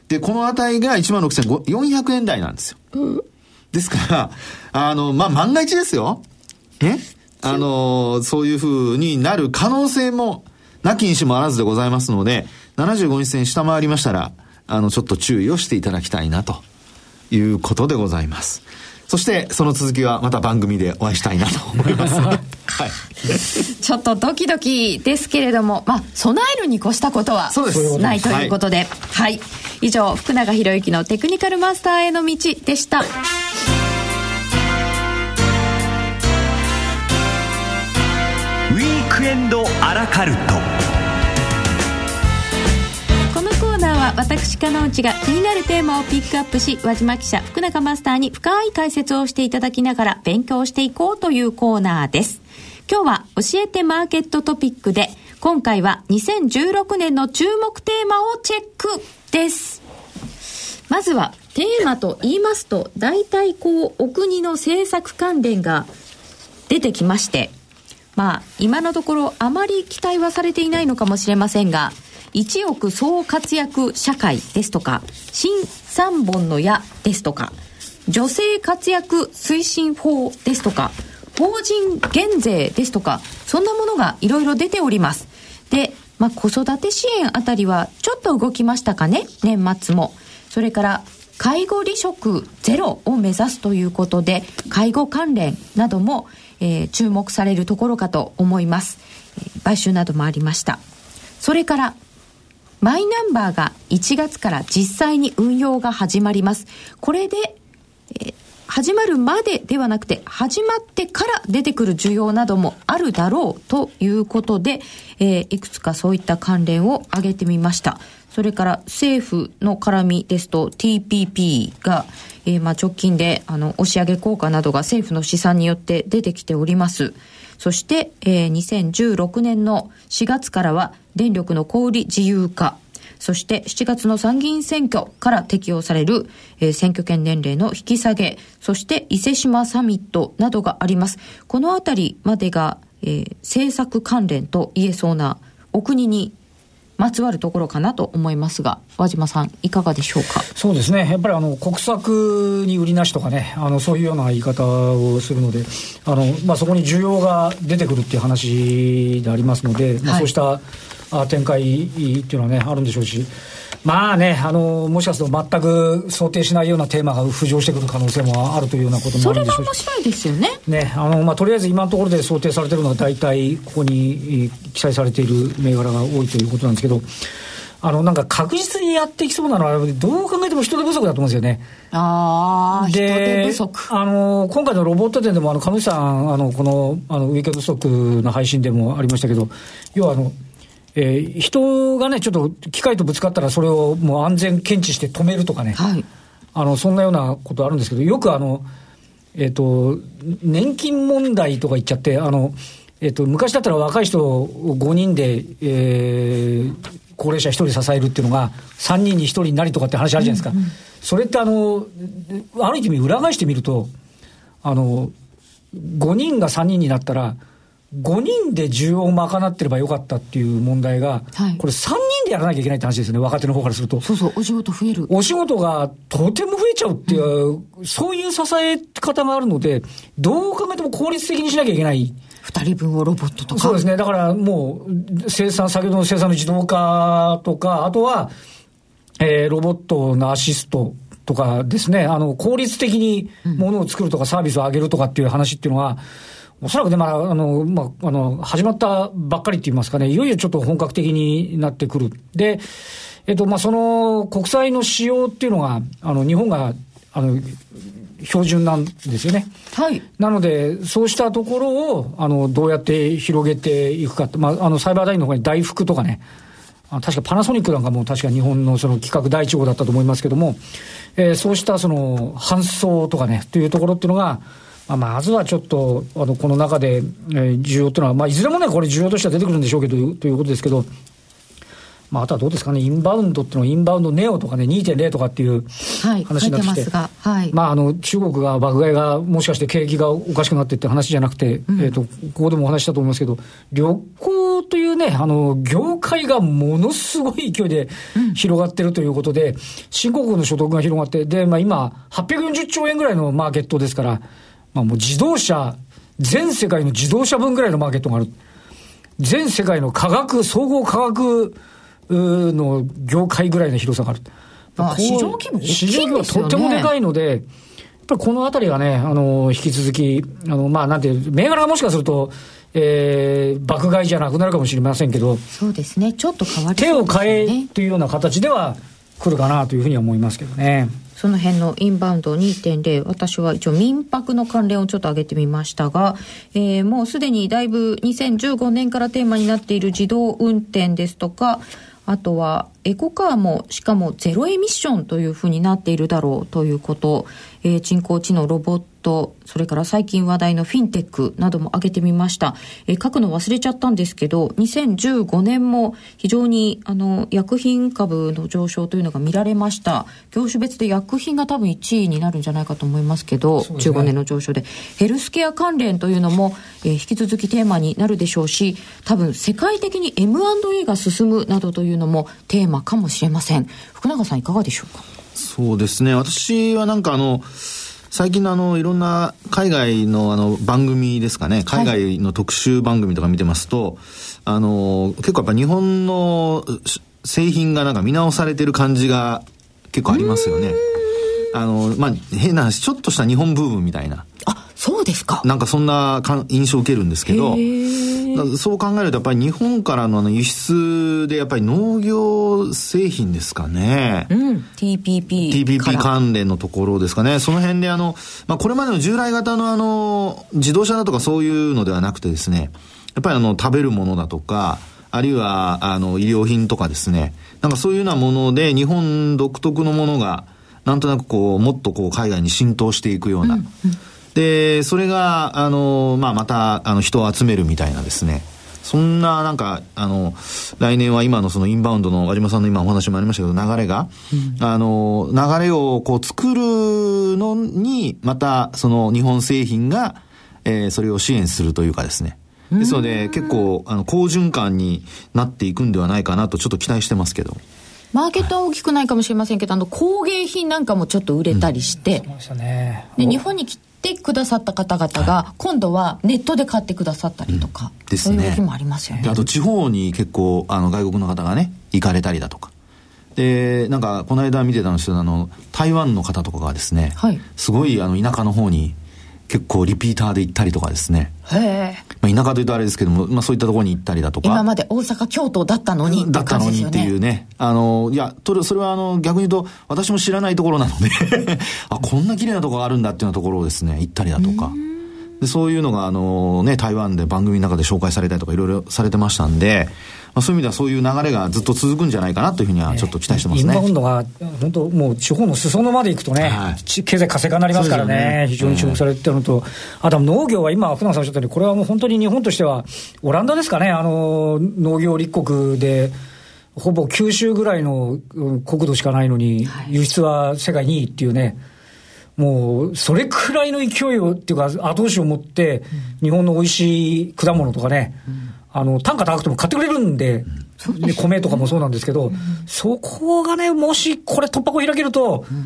で、この値が いちまんろくせんよんひゃくえん台なんですよ。うん、ですから、あの、まあ、万が一ですよ。ね。あの、そういう風になる可能性も、なきにしもあらずでございますので、ななじゅうごにち線下回りましたら、あの、ちょっと注意をしていただきたいな、ということでございます。そして、その続きはまた番組でお会いしたいなと思います。はい。 ちょっとドキドキですけれども、まあ、備えるに越したことはないということで、はい、はい。以上、福永博之のテクニカルマスターへの道でした。ウィークエンドアラカルト。 このコーナーは私加納内が気になるテーマをピックアップし、和島記者福永マスターに深い解説をしていただきながら勉強していこうというコーナーです。今日は教えてマーケットトピックで、今回はにせんじゅうろくねんの注目テーマをチェックです。まずはテーマと言いますと、大体こうお国の政策関連が出てきまして、まあ今のところあまり期待はされていないのかもしれませんが、一億総活躍社会ですとか、新三本の矢ですとか、女性活躍推進法ですとか、法人減税ですとか、そんなものがいろいろ出ております。で、まあ、子育て支援あたりはちょっと動きましたかね、年末も。それから介護離職ゼロを目指すということで、介護関連なども、えー、注目されるところかと思います。えー、買収などもありました。それからマイナンバーがいちがつから実際に運用が始まります。これで、えー始まるまでではなくて、始まってから出てくる需要などもあるだろうということで、えー、いくつかそういった関連を挙げてみました。それから政府の絡みですと ティーピーピー が、えー、まあ直近であの押し上げ効果などが政府の試算によって出てきております。そして、えー、にせんじゅうろくねんのしがつからは電力の小売自由化、そしてしちがつの参議院選挙から適用される、えー、選挙権年齢の引き下げ、そして伊勢志摩サミットなどがあります。このあたりまでが、えー、政策関連と言えそうなお国にまつわるところかなと思いますが、和島さんいかがでしょうか。 そうですね、やっぱりあの国策に売りなしとかね、あのそういうような言い方をするので、あの、まあ、そこに需要が出てくるっていう話でありますので、まあ、そうしたあ展開っていうのはねあるんでしょうし、まあね、あのもしかすると全く想定しないようなテーマが浮上してくる可能性もあるというようなこともあるんでしょうし、 それが面白いですよね。 ね、あのまあ、とりあえず今のところで想定されているのは大体ここに記載されている銘柄が多いということなんですけど、あのなんか確実にやっていきそうなのはどう考えても人手不足だと思うんですよね。 ああ、人手不足。 あの今回のロボット展でもあの上地さんあのこのあのウィークエンドストックの配信でもありましたけど、要はあのえー、人がねちょっと機械とぶつかったらそれをもう安全検知して止めるとかね、はい、あのそんなようなことあるんですけど、よくあの、えー、と年金問題とか言っちゃって、あの、えー、と昔だったら若い人ごにんで、えー、高齢者ひとり支えるっていうのがさんにんにひとりになりとかって話あるじゃないですか、うんうん、それってあのある意味裏返してみると、あのごにんがさんにんになったらごにんで需要を賄ってればよかったっていう問題が、はい、これさんにんでやらなきゃいけないって話ですよね、若手の方からすると。 そうそう、お仕事増える、 お仕事がとても増えちゃうっていう、うん、そういう支え方があるので、どう考えても効率的にしなきゃいけない。 ふたりぶんをロボットとか。 そうですね、だからもう生産、先ほどの生産の自動化とか、あとは、えー、ロボットのアシストとかですね、あの効率的にものを作るとかサービスを上げるとかっていう話っていうのは、おそらくね、まあ、あの、まあ、あの、始まったばっかりって言いますかね、いよいよちょっと本格的になってくる。で、えっと、まあ、その、国債の使用っていうのが、あの、日本が、あの、標準なんですよね。 はい。 なので、そうしたところを、あの、どうやって広げていくかって、まあ、あの、サイバーダインの方に大福とかね、あ確かパナソニックなんかも確か日本のその企画第一号だったと思いますけども、えー、そうしたその、搬送とかね、というところっていうのが、まあ、まずはちょっとあのこの中で、えー、需要というのは、まあ、いずれもねこれ需要としては出てくるんでしょうけどということですけど、まあ、あとはどうですかね、インバウンドっていうのはインバウンドネオとかね にてんゼロ とかっていう話になってきて、はい、てますが、はい、まあ、あの中国が爆買いがもしかして景気がおかしくなってって話じゃなくて、うん、えーとここでもお話したと思いますけど、旅行というね、あの、業界がものすごい勢いで広がってるということで、うん、新興国の所得が広がって、で、まあ今、はっぴゃくよんじゅっちょうえんぐらいのマーケットですから、まあもう自動車、全世界の自動車分ぐらいのマーケットがある。全世界の科学、総合科学の業界ぐらいの広さがある。 ああ、市場規模大きいんですよね。市場規模はとってもでかいので、やっぱりこのあたりがね、あの、引き続き、あの、まあなんていう、銘柄がもしかすると、えー、爆買いじゃなくなるかもしれませんけど、 そうですね、ちょっと変わりそうですね。 手を変えというような形では来るかなというふうには思いますけどね。 その辺のインバウンド にてんゼロ、 私は一応民泊の関連をちょっと挙げてみましたが、えー、もうすでにだいぶにせんじゅうごねんからテーマになっている自動運転ですとか、あとはエコカーもしかもゼロエミッションというふうになっているだろうということ、えー、人工知能、ロボット、それから最近話題のフィンテックなども挙げてみました。えー、書くの忘れちゃったんですけど、にせんじゅうごねんも非常にあの薬品株の上昇というのが見られました。業種別で薬品が多分いちいになるんじゃないかと思いますけど、ね、じゅうごねんの上昇でヘルスケア関連というのも、えー、引き続きテーマになるでしょうし、多分世界的に エムアンドエー が進むなどというのもテーマかもしれません。福永さんいかがでしょうか。 そうですね、私はなんかあの最近のあのいろんな海外のあの番組ですかね、海外の特集番組とか見てますと、はい、あの結構やっぱ日本の製品がなんか見直されてる感じが結構ありますよね。あのまあ変な話、ちょっとした日本ブームみたいな、 あ、そうですか、 なんかそんな印象を受けるんですけど、そう考えるとやっぱり日本からのあの輸出でやっぱり農業製品ですかね、 うん、ティーピーピーティーピーピー 関連のところですかね。その辺であの、まあ、これまでの従来型のあの自動車だとかそういうのではなくてですね、やっぱりあの食べるものだとか、あるいはあの医療品とかですね、なんかそういうようなもので日本独特のものがなんとなくこうもっとこう海外に浸透していくような、うんうん、でそれがあの、まあ、またあの人を集めるみたいなですね、そんななんかあの来年は今のそのインバウンドの和島さんの今お話もありましたけど、流れが、うん、あの流れをこう作るのにまたその日本製品が、えー、それを支援するというかですね、ですので結構あの好循環になっていくんではないかなとちょっと期待してますけど。 マーケットは大きくないかもしれませんけど、あの工芸品なんかもちょっと売れたりして、 うん、そうでしたね、 で日本に来てくださった方々が今度はネットで買ってくださったりとか、うん、ですね、そういう動きもありますよね。 であと地方に結構あの外国の方がね行かれたりだとかで、なんかこの間見てたんですけど、あの台湾の方とかがですね、はい、すごいあの田舎の方に結構リピーターで行ったりとかですね、 へー、 まあ、田舎というとあれですけども、まあ、そういったところに行ったりだとか、 今まで大阪京都だったのにだったのにっていうね、あのいやそれはあの逆に言うと私も知らないところなのであ、こんな綺麗なところがあるんだっていうようなところをですね行ったりだとか、でそういうのがあの、ね、台湾で番組の中で紹介されたりとかいろいろされてましたんで、まあ、そういう意味ではそういう流れがずっと続くんじゃないかなというふうにはちょっと期待してますね。 インバウンドが本当もう地方の裾野まで行くとね、はい、経済活性化になりますから ね, ね非常に注目されてるのと、あと農業は今福永さんおっしゃったように、これはもう本当に日本としてはオランダですかね、あの農業立国でほぼ九州ぐらいの国土しかないのに、はい、輸出は世界にいっていうね、もうそれくらいの勢いをっていうか後押しを持って、うん、日本の美味しい果物とかね、うん、あの単価高くても買ってくれるんで、うん、で米とかもそうなんですけど、うん、そこがねもしこれ突破口開けると、うん、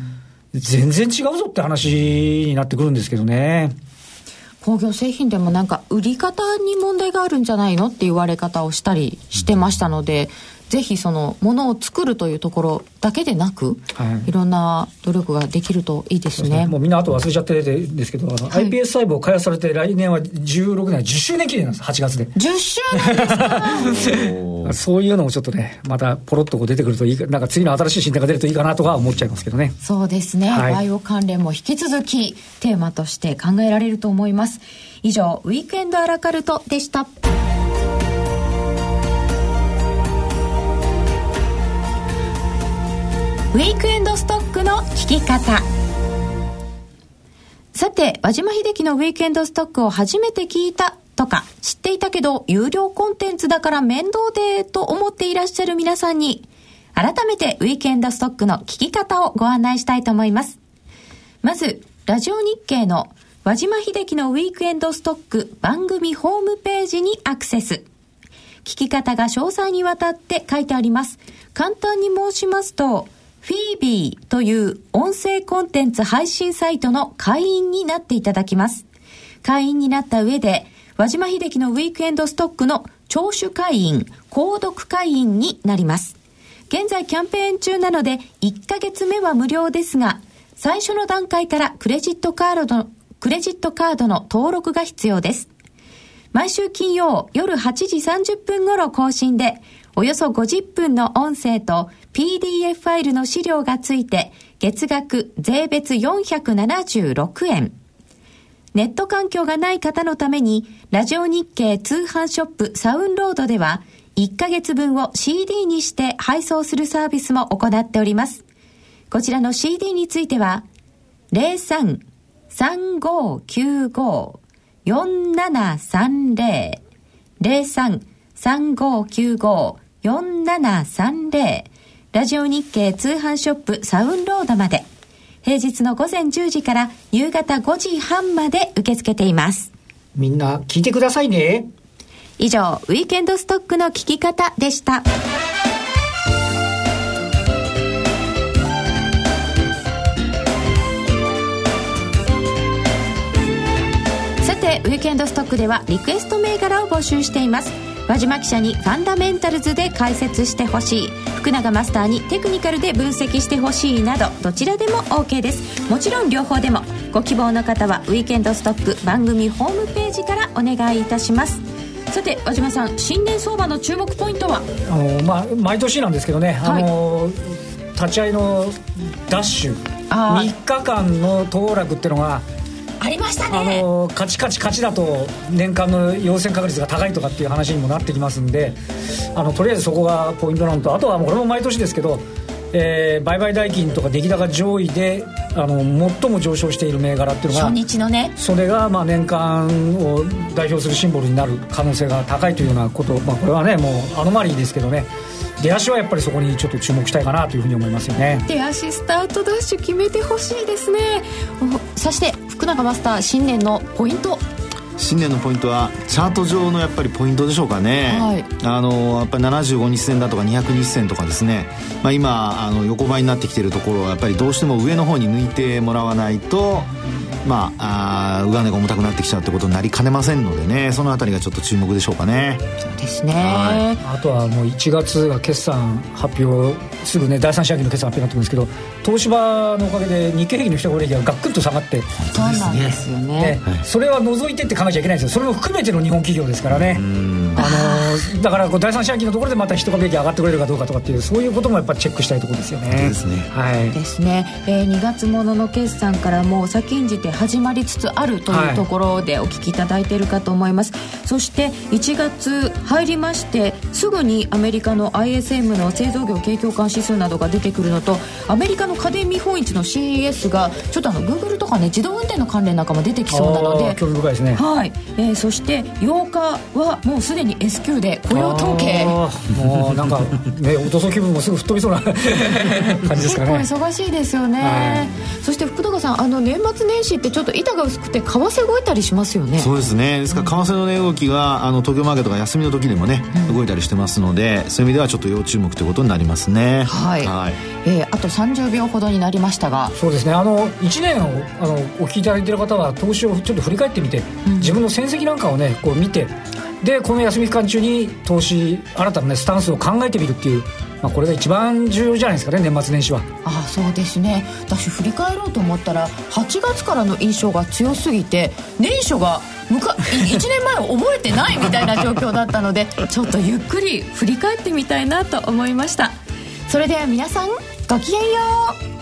全然違うぞって話になってくるんですけどね。 工業製品でもなんか売り方に問題があるんじゃないのって言われ方をしたりしてましたので、ぜひそのものを作るというところだけでなく、はい、いろんな努力ができるといいですね。 そうですね、もうみんなあと忘れちゃってるんですけど、あの、はい、iPS 細胞開発されて来年はじゅうろくねんじゅっしゅうねん記念なんです。はちがつでじゅっしゅうねんですかそういうのもちょっとねまたポロッとこう出てくるといいか、なんか次の新しい進展が出るといいかなとは思っちゃいますけどね。 そうですね、はい、バイオ関連も引き続きテーマとして考えられると思います。以上ウィークエンドアラカルトでした。ウィークエンドストックの聞き方。さて、和島秀樹のウィークエンドストックを初めて聞いたとか、知っていたけど有料コンテンツだから面倒でと思っていらっしゃる皆さんに、改めてウィークエンドストックの聞き方をご案内したいと思います。まず、ラジオ日経の和島秀樹のウィークエンドストック番組ホームページにアクセス。 聞き方が詳細にわたって書いてあります。簡単に申しますと、フィービーという音声コンテンツ配信サイトの会員になっていただきます。会員になった上で、和島秀樹のウィークエンドストックの聴取会員、購読会員になります。現在キャンペーン中なのでいっかげつめは無料ですが、最初の段階からクレジットカードの、クレジットカードの登録が必要です。毎週金曜夜はちじさんじゅっぷん頃更新で、およそごじゅっぷんの音声と ピーディーエフ ファイルの資料がついて、月額税別よんひゃくななじゅうろくえん。ネット環境がない方のために、ラジオ日経通販ショップサウンロードでは、いっかげつぶんを シーディー にして配送するサービスも行っております。こちらの シーディー については ゼロさん さんごきゅうご よんななさんゼロ ゼロさん さんごきゅうご よんななさんゼロ ラジオ日経通販ショップサウンロードまで、平日の午前じゅうじから夕方ごじはんまで受け付けています。 みんな聞いてくださいね。 以上、ウィークエンドストックの聞き方でした。さて、ウィークエンドストックではリクエスト銘柄を募集しています。和島記者にファンダメンタルズで解説してほしい、福永マスターにテクニカルで分析してほしいなど、どちらでも OK です。もちろん両方でも。ご希望の方はウィークエンドストック番組ホームページからお願いいたします。さて和島さん、新年相場の注目ポイントは？ あの、まあ、毎年なんですけどね、はい、あの立ち会いのダッシュみっかかんの騰落っていうのがありましたね。 あのカチカチカチだと年間の陽線確率が高いとかっていう話にもなってきますんで、あのとりあえずそこがポイントなのと、あとはこれも毎年ですけど、えー、売買代金とか出来高上位であの最も上昇している銘柄っていうのが、 初日のね、 それがまあ年間を代表するシンボルになる可能性が高いというようなこと、まあ、これはねもうアノマリーですけどね、出足はやっぱりそこにちょっと注目したいかなというふうに思いますよね。 出足スタートダッシュ決めてほしいですね。そして福永マスター、新年のポイント。 新年のポイントはチャート上のやっぱりポイントでしょうかね、はい、あのやっぱりななじゅうごにち線だとかにひゃくにち線とかですね、まあ、今あの横ばいになってきているところはやっぱりどうしても上の方に抜いてもらわないと、まあ、あ上値が重たくなってきちゃうってことになりかねませんのでね、そのあたりがちょっと注目でしょうかね。 そうですね、 はい、あとはもういちがつが決算発表すぐね、だいさん四半期の決算発表になってくるんですけど、東芝のおかげで日経平均の下振れがガックンと下がって、 そうなんですよね、ね、 はい、それは除いてって考えちゃいけないんですよ。それも含めての日本企業ですからね。あのだからこうだいさん四半期のところでまた人株益上がってくれるかどうかとかっていう、そういうこともやっぱりチェックしたいところですよね。 ですね、 はい、 ですね、えー、にがつものの決算からもう先んじて始まりつつあるというところでお聞きいただいているかと思います、はい、そしていちがつ入りましてすぐにアメリカの アイエスエム の製造業景況感指数などが出てくるのと、アメリカの家電見本市の シーイーエス がちょっとあの Google とかね、自動運転の関連なんかも出てきそうなので興味深いですね、 はい、えー、そしてようかはもうすでに エスキュー で雇用統計、 もうなんかね、おとそ気分もすぐ吹っ飛びそうな感じですかね。 結構忙しいですよね、はい、そして福永さん、あの年末年始ってちょっと板が薄くて為替動いたりしますよね。 そうですね、ですから為替の値動きがあの東京マーケットが休みの時でもね、うん、動いたりしてますので、そういう意味ではちょっと要注目ということになりますね。 はい、はい、えー、あとさんじゅうびょうほどになりましたが、 そうですね、あのいちねんをあのお聞きいただいている方は投資をちょっと振り返ってみて、うん、自分の戦績なんかをねこう見て、でこの休み期間中に投資新たな、ね、スタンスを考えてみるっていう、まあ、これが一番重要じゃないですかね、年末年始は。 ああ、そうですね。私振り返ろうと思ったらはちがつからの印象が強すぎて、年初がむかいちねんまえを覚えてないみたいな状況だったのでちょっとゆっくり振り返ってみたいなと思いました。それでは皆さんごきげんよう。